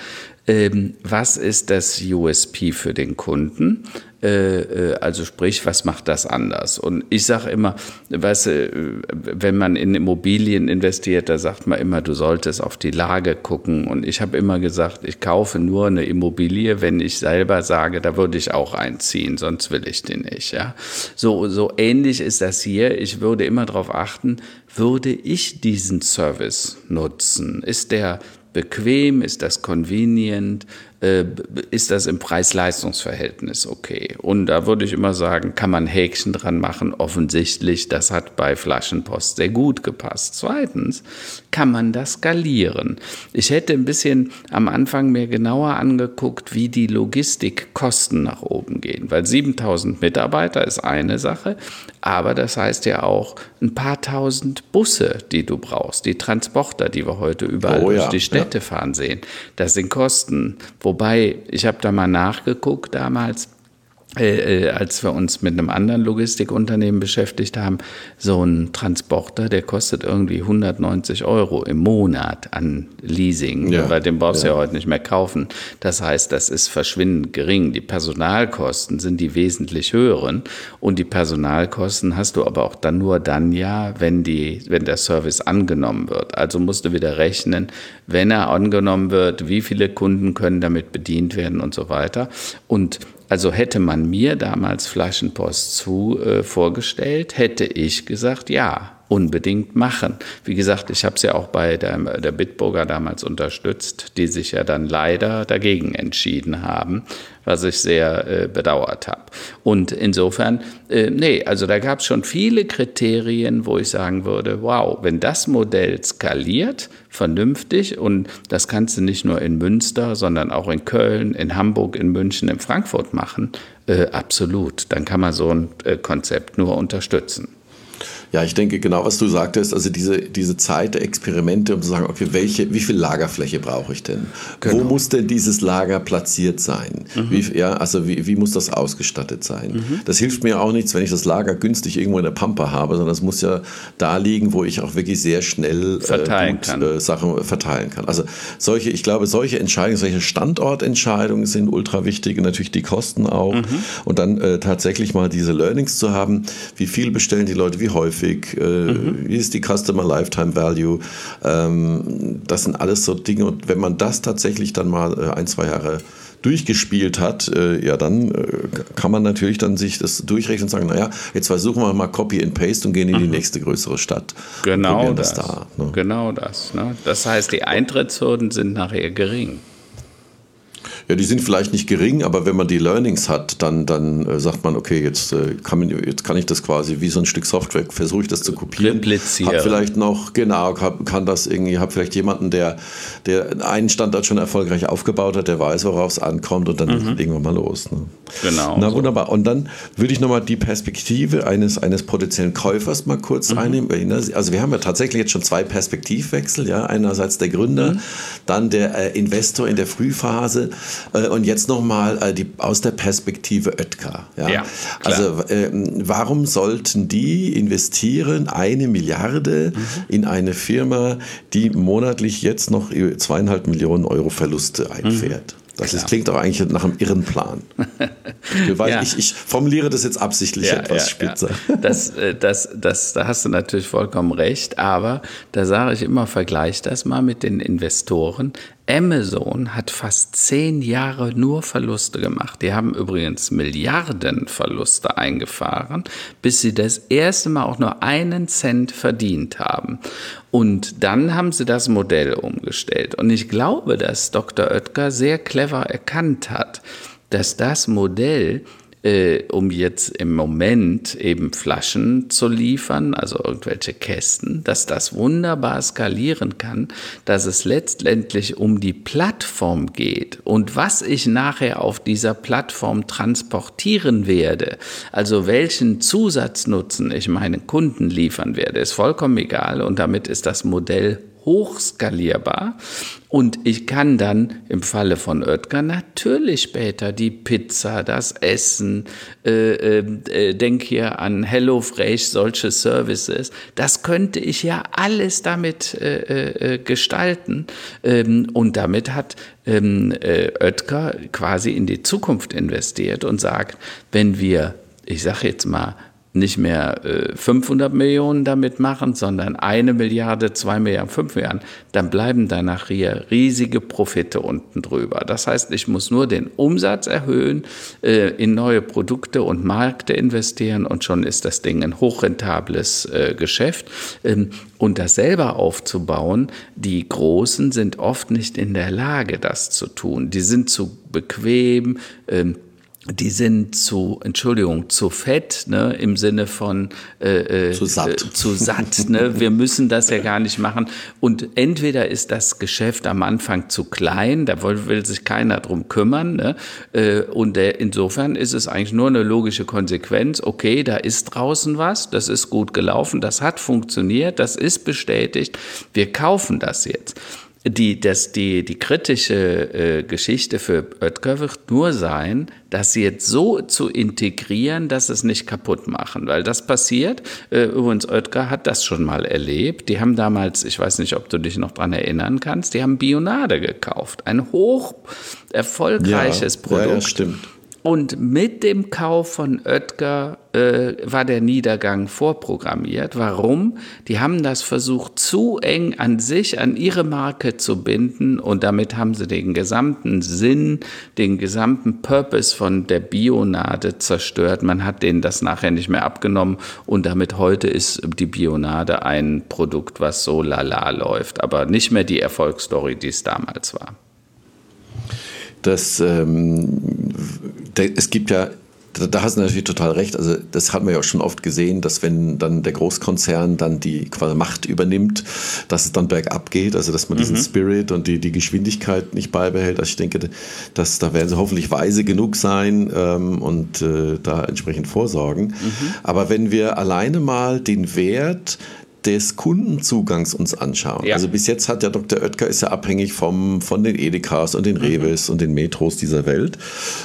Speaker 2: Was ist das USP für den Kunden? Also sprich, was macht das anders? Und ich sage immer, weißt du, wenn man in Immobilien investiert, da sagt man immer, du solltest auf die Lage gucken. Und ich habe immer gesagt, ich kaufe nur eine Immobilie, wenn ich selber sage, da würde ich auch einziehen, sonst will ich die nicht. Ja? So ähnlich ist das hier. Ich würde immer darauf achten, würde ich diesen Service nutzen? Ist der bequem? Ist das convenient? Ist das im Preis-Leistungs-Verhältnis okay? Und da würde ich immer sagen, kann man Häkchen dran machen. Offensichtlich, das hat bei Flaschenpost sehr gut gepasst. Zweitens, kann man das skalieren? Ich hätte ein bisschen am Anfang mir genauer angeguckt, wie die Logistikkosten nach oben gehen. Weil 7.000 Mitarbeiter ist eine Sache, aber das heißt ja auch ein paar tausend Busse, die du brauchst, die Transporter, die wir heute überall durch die Städte fahren sehen. Das sind Kosten. Wobei, ich habe da mal nachgeguckt damals, als wir uns mit einem anderen Logistikunternehmen beschäftigt haben, so ein Transporter, der kostet irgendwie 190 € im Monat an Leasing, weil den brauchst du ja heute nicht mehr kaufen. Das heißt, das ist verschwindend gering. Die Personalkosten sind die wesentlich höheren und die Personalkosten hast du aber auch dann nur dann wenn der Service angenommen wird. Also musst du wieder rechnen, wenn er angenommen wird, wie viele Kunden können damit bedient werden und so weiter. Und also hätte man mir damals Flaschenpost vorgestellt, hätte ich gesagt, ja, unbedingt machen. Wie gesagt, ich habe es ja auch bei der Bitburger damals unterstützt, die sich ja dann leider dagegen entschieden haben, was ich sehr bedauert habe. Und insofern, also da gab es schon viele Kriterien, wo ich sagen würde, wow, wenn das Modell skaliert, vernünftig, und das kannst du nicht nur in Münster, sondern auch in Köln, in Hamburg, in München, in Frankfurt machen, absolut. Dann kann man so ein Konzept nur unterstützen.
Speaker 1: Ja, ich denke genau, was du sagtest, also diese Zeit der Experimente, um zu sagen, okay, wie viel Lagerfläche brauche ich denn? Genau. Wo muss denn dieses Lager platziert sein? Wie muss das ausgestattet sein? Das hilft mir auch nichts, wenn ich das Lager günstig irgendwo in der Pampa habe, sondern es muss ja da liegen, wo ich auch wirklich sehr schnell Sachen verteilen kann. Also ich glaube, solche Entscheidungen, solche Standortentscheidungen sind ultra wichtig und natürlich die Kosten auch. Und dann tatsächlich mal diese Learnings zu haben, wie viel bestellen die Leute, wie häufig, wie ist die Customer Lifetime Value, das sind alles so Dinge, und wenn man das tatsächlich dann mal 1-2 Jahre durchgespielt hat, dann kann man natürlich dann sich das durchrechnen und sagen, naja, jetzt versuchen wir mal Copy and Paste und gehen in die nächste größere Stadt.
Speaker 2: Genau das. Genau das. Ne? Das heißt, die Eintrittshürden sind nachher gering.
Speaker 1: Ja, die sind vielleicht nicht gering, aber wenn man die Learnings hat, dann sagt man, okay, jetzt kann ich das quasi wie so ein Stück Software, versuche ich das zu kopieren. Hab vielleicht noch, kann das irgendwie, habe vielleicht jemanden, der einen Standort schon erfolgreich aufgebaut hat, der weiß, worauf es ankommt, und dann legen wir mal los. Ne?
Speaker 2: Genau.
Speaker 1: Na, wunderbar. Und dann würde ich nochmal die Perspektive eines potenziellen Käufers mal kurz einnehmen. Also wir haben ja tatsächlich jetzt schon 2 Perspektivwechsel. Ja? Einerseits der Gründer, dann der Investor in der Frühphase. Und jetzt nochmal aus der Perspektive Oetker. Ja? Also warum sollten die investieren 1 Milliarde in eine Firma, die monatlich jetzt noch 2,5 Millionen € Verluste einfährt? Das klingt doch eigentlich nach einem irren Plan. Ich formuliere das jetzt absichtlich etwas spitzer.
Speaker 2: Da hast du natürlich vollkommen recht, aber da sage ich immer, vergleich das mal mit den Investoren. Amazon hat fast 10 Jahre nur Verluste gemacht. Die haben übrigens Milliardenverluste eingefahren, bis sie das erste Mal auch nur 1 Cent verdient haben. Und dann haben sie das Modell umgestellt. Und ich glaube, dass Dr. Oetker sehr clever erkannt hat, dass das Modell, um jetzt im Moment eben Flaschen zu liefern, also irgendwelche Kästen, dass das wunderbar skalieren kann, dass es letztendlich um die Plattform geht und was ich nachher auf dieser Plattform transportieren werde, also welchen Zusatznutzen ich meinen Kunden liefern werde, ist vollkommen egal, und damit ist das Modell hochskalierbar. Und ich kann dann im Falle von Oetker natürlich später die Pizza, das Essen, denk hier an HelloFresh, solche Services, das könnte ich ja alles damit gestalten. Und damit hat Oetker quasi in die Zukunft investiert und sagt, wenn wir, ich sage jetzt mal, nicht mehr 500 Millionen damit machen, sondern 1 Milliarde, 2 Milliarden, 5 Milliarden, dann bleiben da nachher riesige Profite unten drüber. Das heißt, ich muss nur den Umsatz erhöhen, in neue Produkte und Märkte investieren und schon ist das Ding ein hochrentables Geschäft. Und das selber aufzubauen, die Großen sind oft nicht in der Lage, das zu tun. Die sind zu bequem, die sind zu fett, ne, im Sinne von
Speaker 1: zu satt.
Speaker 2: Ne? Wir müssen das ja gar nicht machen. Und entweder ist das Geschäft am Anfang zu klein, da will sich keiner drum kümmern. Ne? Und insofern ist es eigentlich nur eine logische Konsequenz. Okay, da ist draußen was, das ist gut gelaufen, das hat funktioniert, das ist bestätigt. Wir kaufen das jetzt. Die kritische Geschichte für Oetker wird nur sein, das jetzt so zu integrieren, dass es nicht kaputt machen. Weil das passiert, übrigens Oetker hat das schon mal erlebt, die haben damals, ich weiß nicht, ob du dich noch dran erinnern kannst, die haben Bionade gekauft, ein hoch erfolgreiches Produkt.
Speaker 1: Ja, stimmt.
Speaker 2: Und mit dem Kauf von Oetker war der Niedergang vorprogrammiert. Warum? Die haben das versucht, zu eng an ihre Marke zu binden und damit haben sie den gesamten Sinn, den gesamten Purpose von der Bionade zerstört. Man hat denen das nachher nicht mehr abgenommen und damit heute ist die Bionade ein Produkt, was so lala läuft, aber nicht mehr die Erfolgsstory, die es damals war.
Speaker 1: Es gibt ja, da hast du natürlich total recht, also das haben wir ja auch schon oft gesehen, dass wenn dann der Großkonzern dann die quasi Macht übernimmt, dass es dann bergab geht, also dass man diesen Spirit und die Geschwindigkeit nicht beibehält. Also ich denke, da werden sie hoffentlich weise genug sein und da entsprechend vorsorgen. Aber wenn wir alleine mal den Wert des Kundenzugangs uns anschauen. Ja. Also bis jetzt hat ja Dr. Oetker ist ja abhängig von den Edekas und den Reves und den Metros dieser Welt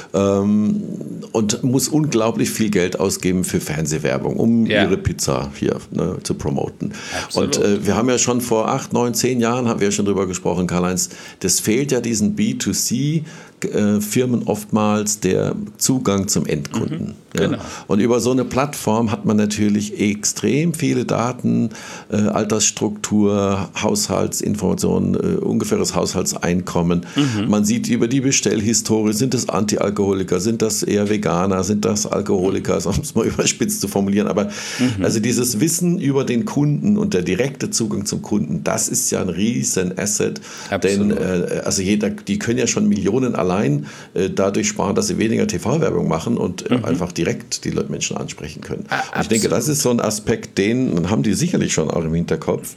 Speaker 1: und muss unglaublich viel Geld ausgeben für Fernsehwerbung, um ihre Pizza hier zu promoten. Absolut. Und wir haben ja schon vor 8, 9, 10 Jahren, haben wir ja schon drüber gesprochen, Karl-Heinz, das fehlt ja diesen B2C Firmen oftmals der Zugang zum Endkunden. Genau. Ja. Und über so eine Plattform hat man natürlich extrem viele Daten, Altersstruktur, Haushaltsinformationen, ungefähres Haushaltseinkommen. Man sieht über die Bestellhistorie, sind das Anti-Alkoholiker, sind das eher Veganer, sind das Alkoholiker, um es mal überspitzt zu formulieren. Aber also dieses Wissen über den Kunden und der direkte Zugang zum Kunden, das ist ja ein riesen Asset. Absolut. Denn also die können ja schon Millionen allein dadurch sparen, dass sie weniger TV-Werbung machen und einfach direkt die Menschen ansprechen können. Und ich denke, das ist so ein Aspekt, den haben die sicherlich schon auch im Hinterkopf,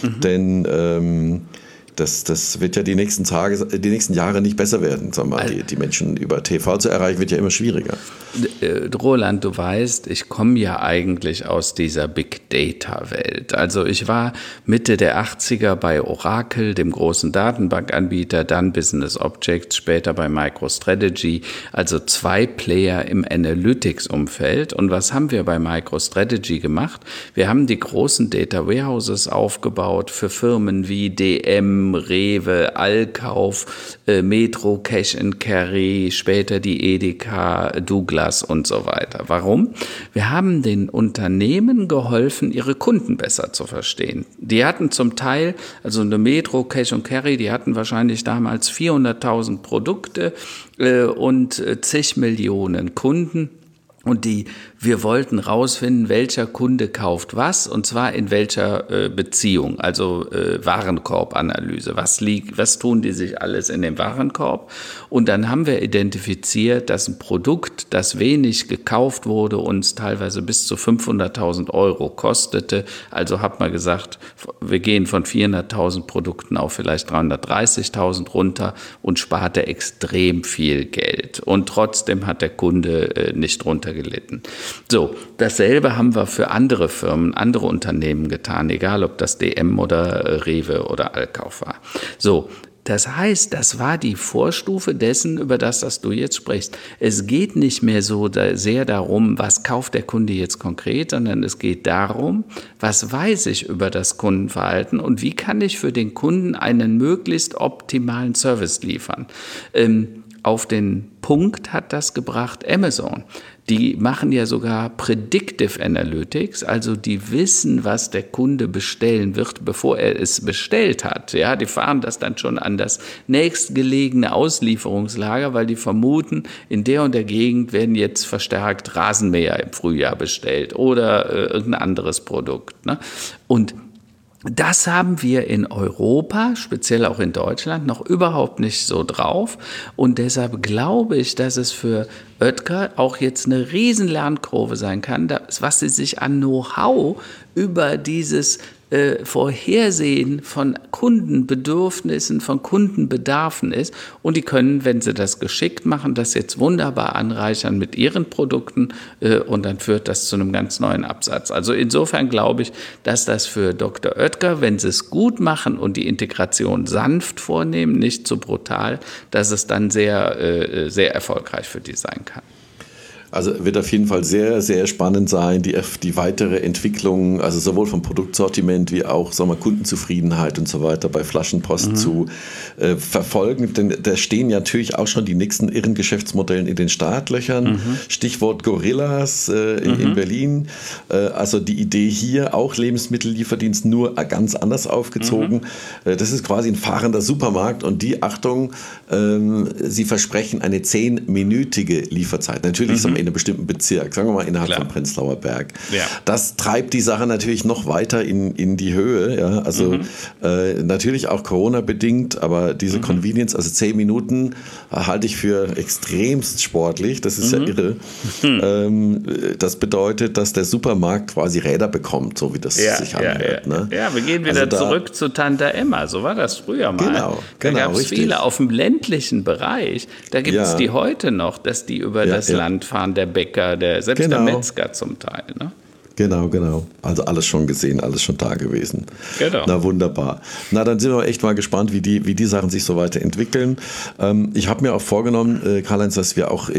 Speaker 1: denn das wird ja die nächsten Jahre nicht besser werden. Sagen wir mal. Die Menschen über TV zu erreichen, wird ja immer schwieriger.
Speaker 2: Roland, du weißt, ich komme ja eigentlich aus dieser Big-Data-Welt. Also ich war Mitte der 80er bei Oracle, dem großen Datenbankanbieter, dann Business Objects, später bei MicroStrategy, also 2 Player im Analytics-Umfeld. Und was haben wir bei MicroStrategy gemacht? Wir haben die großen Data Warehouses aufgebaut für Firmen wie DM, Rewe, Allkauf, Metro, Cash & Carry, später die Edeka, Douglas und so weiter. Warum? Wir haben den Unternehmen geholfen, ihre Kunden besser zu verstehen. Die hatten zum Teil, also eine Metro, Cash & Carry, die hatten wahrscheinlich damals 400.000 Produkte und zig Millionen Kunden. Und wir wollten rausfinden, welcher Kunde kauft was, und zwar in welcher Beziehung, also Warenkorbanalyse. Was tun die sich alles in dem Warenkorb? Und dann haben wir identifiziert, dass ein Produkt, das wenig gekauft wurde, uns teilweise bis zu 500.000 Euro kostete. Also hat man gesagt, wir gehen von 400.000 Produkten auf vielleicht 330.000 runter und sparte extrem viel Geld. Und trotzdem hat der Kunde nicht runtergegeben. darunter gelitten. So, dasselbe haben wir für andere Firmen, andere Unternehmen getan, egal ob das DM oder Rewe oder Allkauf war. So, das heißt, das war die Vorstufe dessen, über das du jetzt sprichst. Es geht nicht mehr so sehr darum, was kauft der Kunde jetzt konkret, sondern es geht darum, was weiß ich über das Kundenverhalten und wie kann ich für den Kunden einen möglichst optimalen Service liefern. Auf den Punkt hat das gebracht Amazon. Die machen ja sogar Predictive Analytics, also die wissen, was der Kunde bestellen wird, bevor er es bestellt hat. Ja, die fahren das dann schon an das nächstgelegene Auslieferungslager, weil die vermuten, in der und der Gegend werden jetzt verstärkt Rasenmäher im Frühjahr bestellt oder irgendein anderes Produkt. Ne? Und das haben wir in Europa, speziell auch in Deutschland, noch überhaupt nicht so drauf. Und deshalb glaube ich, dass es für Oetker auch jetzt eine riesen Lernkurve sein kann, was sie sich an Know-how über dieses Vorhersehen von Kundenbedürfnissen, von Kundenbedarfen ist. Und die können, wenn sie das geschickt machen, das jetzt wunderbar anreichern mit ihren Produkten und dann führt das zu einem ganz neuen Absatz. Also insofern glaube ich, dass das für Dr. Oetker, wenn sie es gut machen und die Integration sanft vornehmen, nicht zu brutal, dass es dann sehr, sehr erfolgreich für die sein kann.
Speaker 1: Also wird auf jeden Fall sehr, sehr spannend sein, die weitere Entwicklung, also sowohl vom Produktsortiment wie auch, sagen wir, Kundenzufriedenheit und so weiter bei Flaschenpost zu verfolgen. Denn da stehen ja natürlich auch schon die nächsten irren Geschäftsmodellen in den Startlöchern. Stichwort Gorillas in Berlin. Also die Idee hier, auch Lebensmittellieferdienst, nur ganz anders aufgezogen. Das ist quasi ein fahrender Supermarkt und die, Achtung, sie versprechen eine 10-minütige Lieferzeit. Natürlich ist in einem bestimmten Bezirk, sagen wir mal innerhalb von Prenzlauer Berg. Ja. Das treibt die Sache natürlich noch weiter in die Höhe. Ja? Also natürlich auch Corona-bedingt, aber diese Convenience, also 10 Minuten, halte ich für extremst sportlich. Das ist ja irre. Das bedeutet, dass der Supermarkt quasi Räder bekommt, so wie das sich anhört. Ne?
Speaker 2: Ja, wir gehen wieder zurück zu Tante Emma. So war das früher mal.
Speaker 1: Genau,
Speaker 2: da gab es viele auf dem ländlichen Bereich. Da gibt es die heute noch, dass die über das Land fahren. Der Bäcker, selbst der Metzger zum Teil. Ne?
Speaker 1: Genau. Also alles schon gesehen, alles schon da gewesen. Genau. Na wunderbar. Na, dann sind wir echt mal gespannt, wie die Sachen sich so weiterentwickeln. Ich habe mir auch vorgenommen, Karl-Heinz, dass wir auch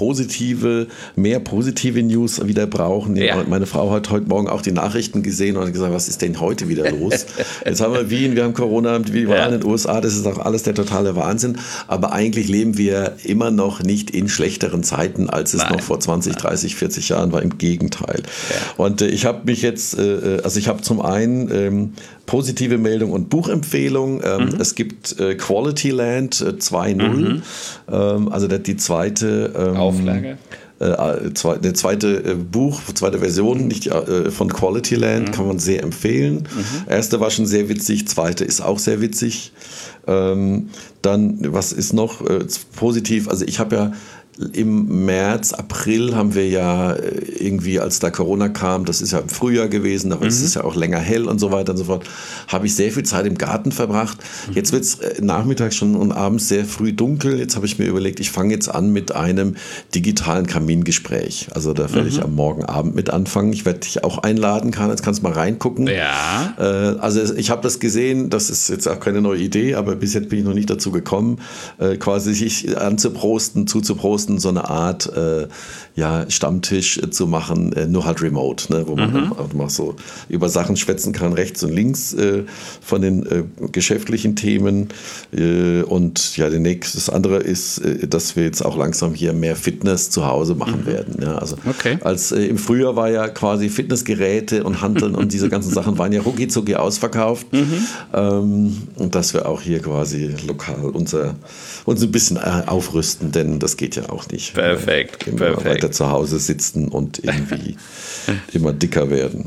Speaker 1: mehr positive News wieder brauchen. Ja. Meine Frau hat heute Morgen auch die Nachrichten gesehen und hat gesagt, was ist denn heute wieder los? Jetzt haben wir Wien, wir haben Corona, wir waren in den USA, das ist auch alles der totale Wahnsinn. Aber eigentlich leben wir immer noch nicht in schlechteren Zeiten, als es noch vor 20, 30, 40 Jahren war. Im Gegenteil. Ja. Und ich habe mich jetzt, ich habe zum einen positive Meldung und Buchempfehlung. Es gibt Quality Land 2.0, also die zweite
Speaker 2: Auflage.
Speaker 1: Eine zweite zweite Version nicht von Quality Land, kann man sehr empfehlen. Erste war schon sehr witzig, zweite ist auch sehr witzig. Dann, was ist noch positiv? Also ich habe ja im März, April haben wir ja irgendwie, als da Corona kam, das ist ja im Frühjahr gewesen, aber es ist ja auch länger hell und so weiter und so fort, habe ich sehr viel Zeit im Garten verbracht. Jetzt wird es nachmittags schon und abends sehr früh dunkel. Jetzt habe ich mir überlegt, ich fange jetzt an mit einem digitalen Kamingespräch. Also da werde ich am Morgenabend mit anfangen. Ich werde dich auch einladen, Karl, jetzt kannst du mal reingucken.
Speaker 2: Ja.
Speaker 1: Also ich habe das gesehen, das ist jetzt auch keine neue Idee, aber bis jetzt bin ich noch nicht dazu gekommen, quasi sich anzuprosten, zuzuprosten, so eine Art Stammtisch zu machen, nur halt remote, ne, wo man auch mal so über Sachen schwätzen kann, rechts und links von den geschäftlichen Themen. Und ja, das andere ist, dass wir jetzt auch langsam hier mehr Fitness zu Hause machen werden. Ja, also als im Frühjahr war ja quasi Fitnessgeräte und Hanteln und diese ganzen Sachen waren ja rucki-zucki ausverkauft. Und dass wir auch hier quasi lokal uns ein bisschen aufrüsten, denn das geht ja auch nicht.
Speaker 2: Perfekt.
Speaker 1: Weiter zu Hause sitzen und irgendwie immer dicker werden.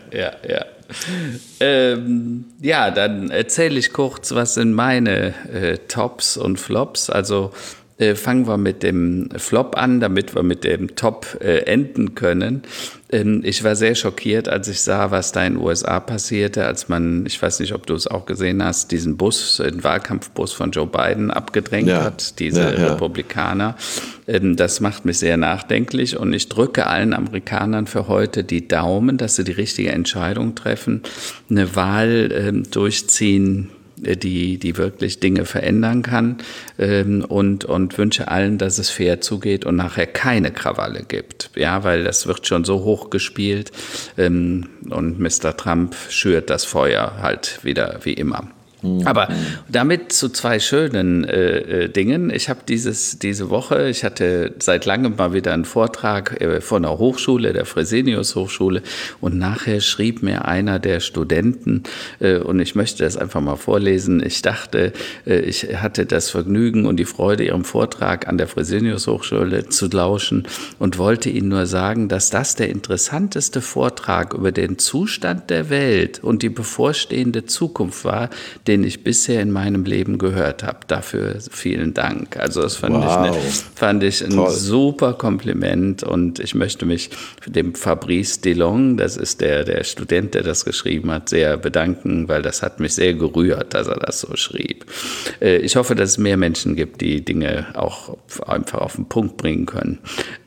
Speaker 2: Ja. Dann erzähle ich kurz, was sind meine Tops und Flops. Also fangen wir mit dem Flop an, damit wir mit dem Top enden können. Ich war sehr schockiert, als ich sah, was da in den USA passierte, als man, ich weiß nicht, ob du es auch gesehen hast, diesen Wahlkampfbus von Joe Biden abgedrängt hat, diese Republikaner. Das macht mich sehr nachdenklich und ich drücke allen Amerikanern für heute die Daumen, dass sie die richtige Entscheidung treffen, eine Wahl durchziehen, die wirklich Dinge verändern kann, und wünsche allen, dass es fair zugeht und nachher keine Krawalle gibt. Ja, weil das wird schon so hoch gespielt, und Mr. Trump schürt das Feuer halt wieder wie immer. Aber damit zu zwei schönen Dingen. Ich habe diese Woche, ich hatte seit langem mal wieder einen Vortrag von der Hochschule, der Fresenius Hochschule, und nachher schrieb mir einer der Studenten, und ich möchte das einfach mal vorlesen. Ich dachte, ich hatte das Vergnügen und die Freude, Ihrem Vortrag an der Fresenius Hochschule zu lauschen und wollte Ihnen nur sagen, dass das der interessanteste Vortrag über den Zustand der Welt und die bevorstehende Zukunft war, den ich bisher in meinem Leben gehört habe. Dafür vielen Dank. Also das fand ich ein super Kompliment und ich möchte mich dem Fabrice Delong, das ist der Student, der das geschrieben hat, sehr bedanken, weil das hat mich sehr gerührt, dass er das so schrieb. Ich hoffe, dass es mehr Menschen gibt, die Dinge auch einfach auf den Punkt bringen können.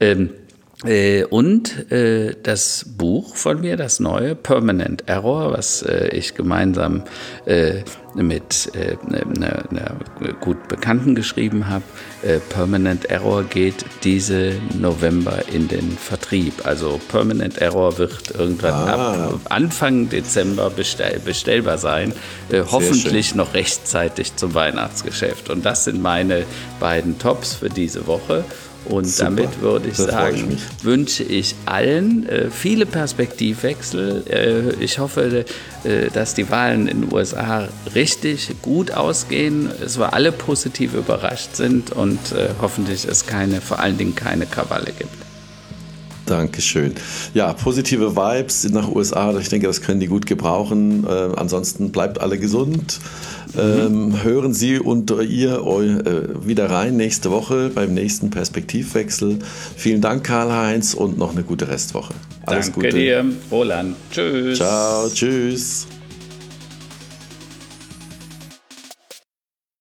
Speaker 2: Und das Buch von mir, das neue Permanent Error, was ich gemeinsam mit einer gut Bekannten geschrieben habe. Permanent Error geht diese November in den Vertrieb. Also Permanent Error wird irgendwann ab Anfang Dezember bestellbar sein. Hoffentlich noch rechtzeitig zum Weihnachtsgeschäft. Und das sind meine beiden Tops für diese Woche. Und super, damit würde ich sagen, wünsche ich allen viele Perspektivwechsel. Ich hoffe, dass die Wahlen in den USA richtig gut ausgehen, dass wir alle positiv überrascht sind und hoffentlich es vor allen Dingen keine Krawalle gibt.
Speaker 1: Dankeschön. Ja, positive Vibes nach USA, ich denke, das können die gut gebrauchen. Ansonsten bleibt alle gesund. Hören Sie und ihr wieder rein nächste Woche beim nächsten Perspektivwechsel. Vielen Dank, Karl-Heinz, und noch eine gute Restwoche.
Speaker 2: Alles Gute. Danke dir, Roland. Tschüss.
Speaker 1: Ciao, tschüss.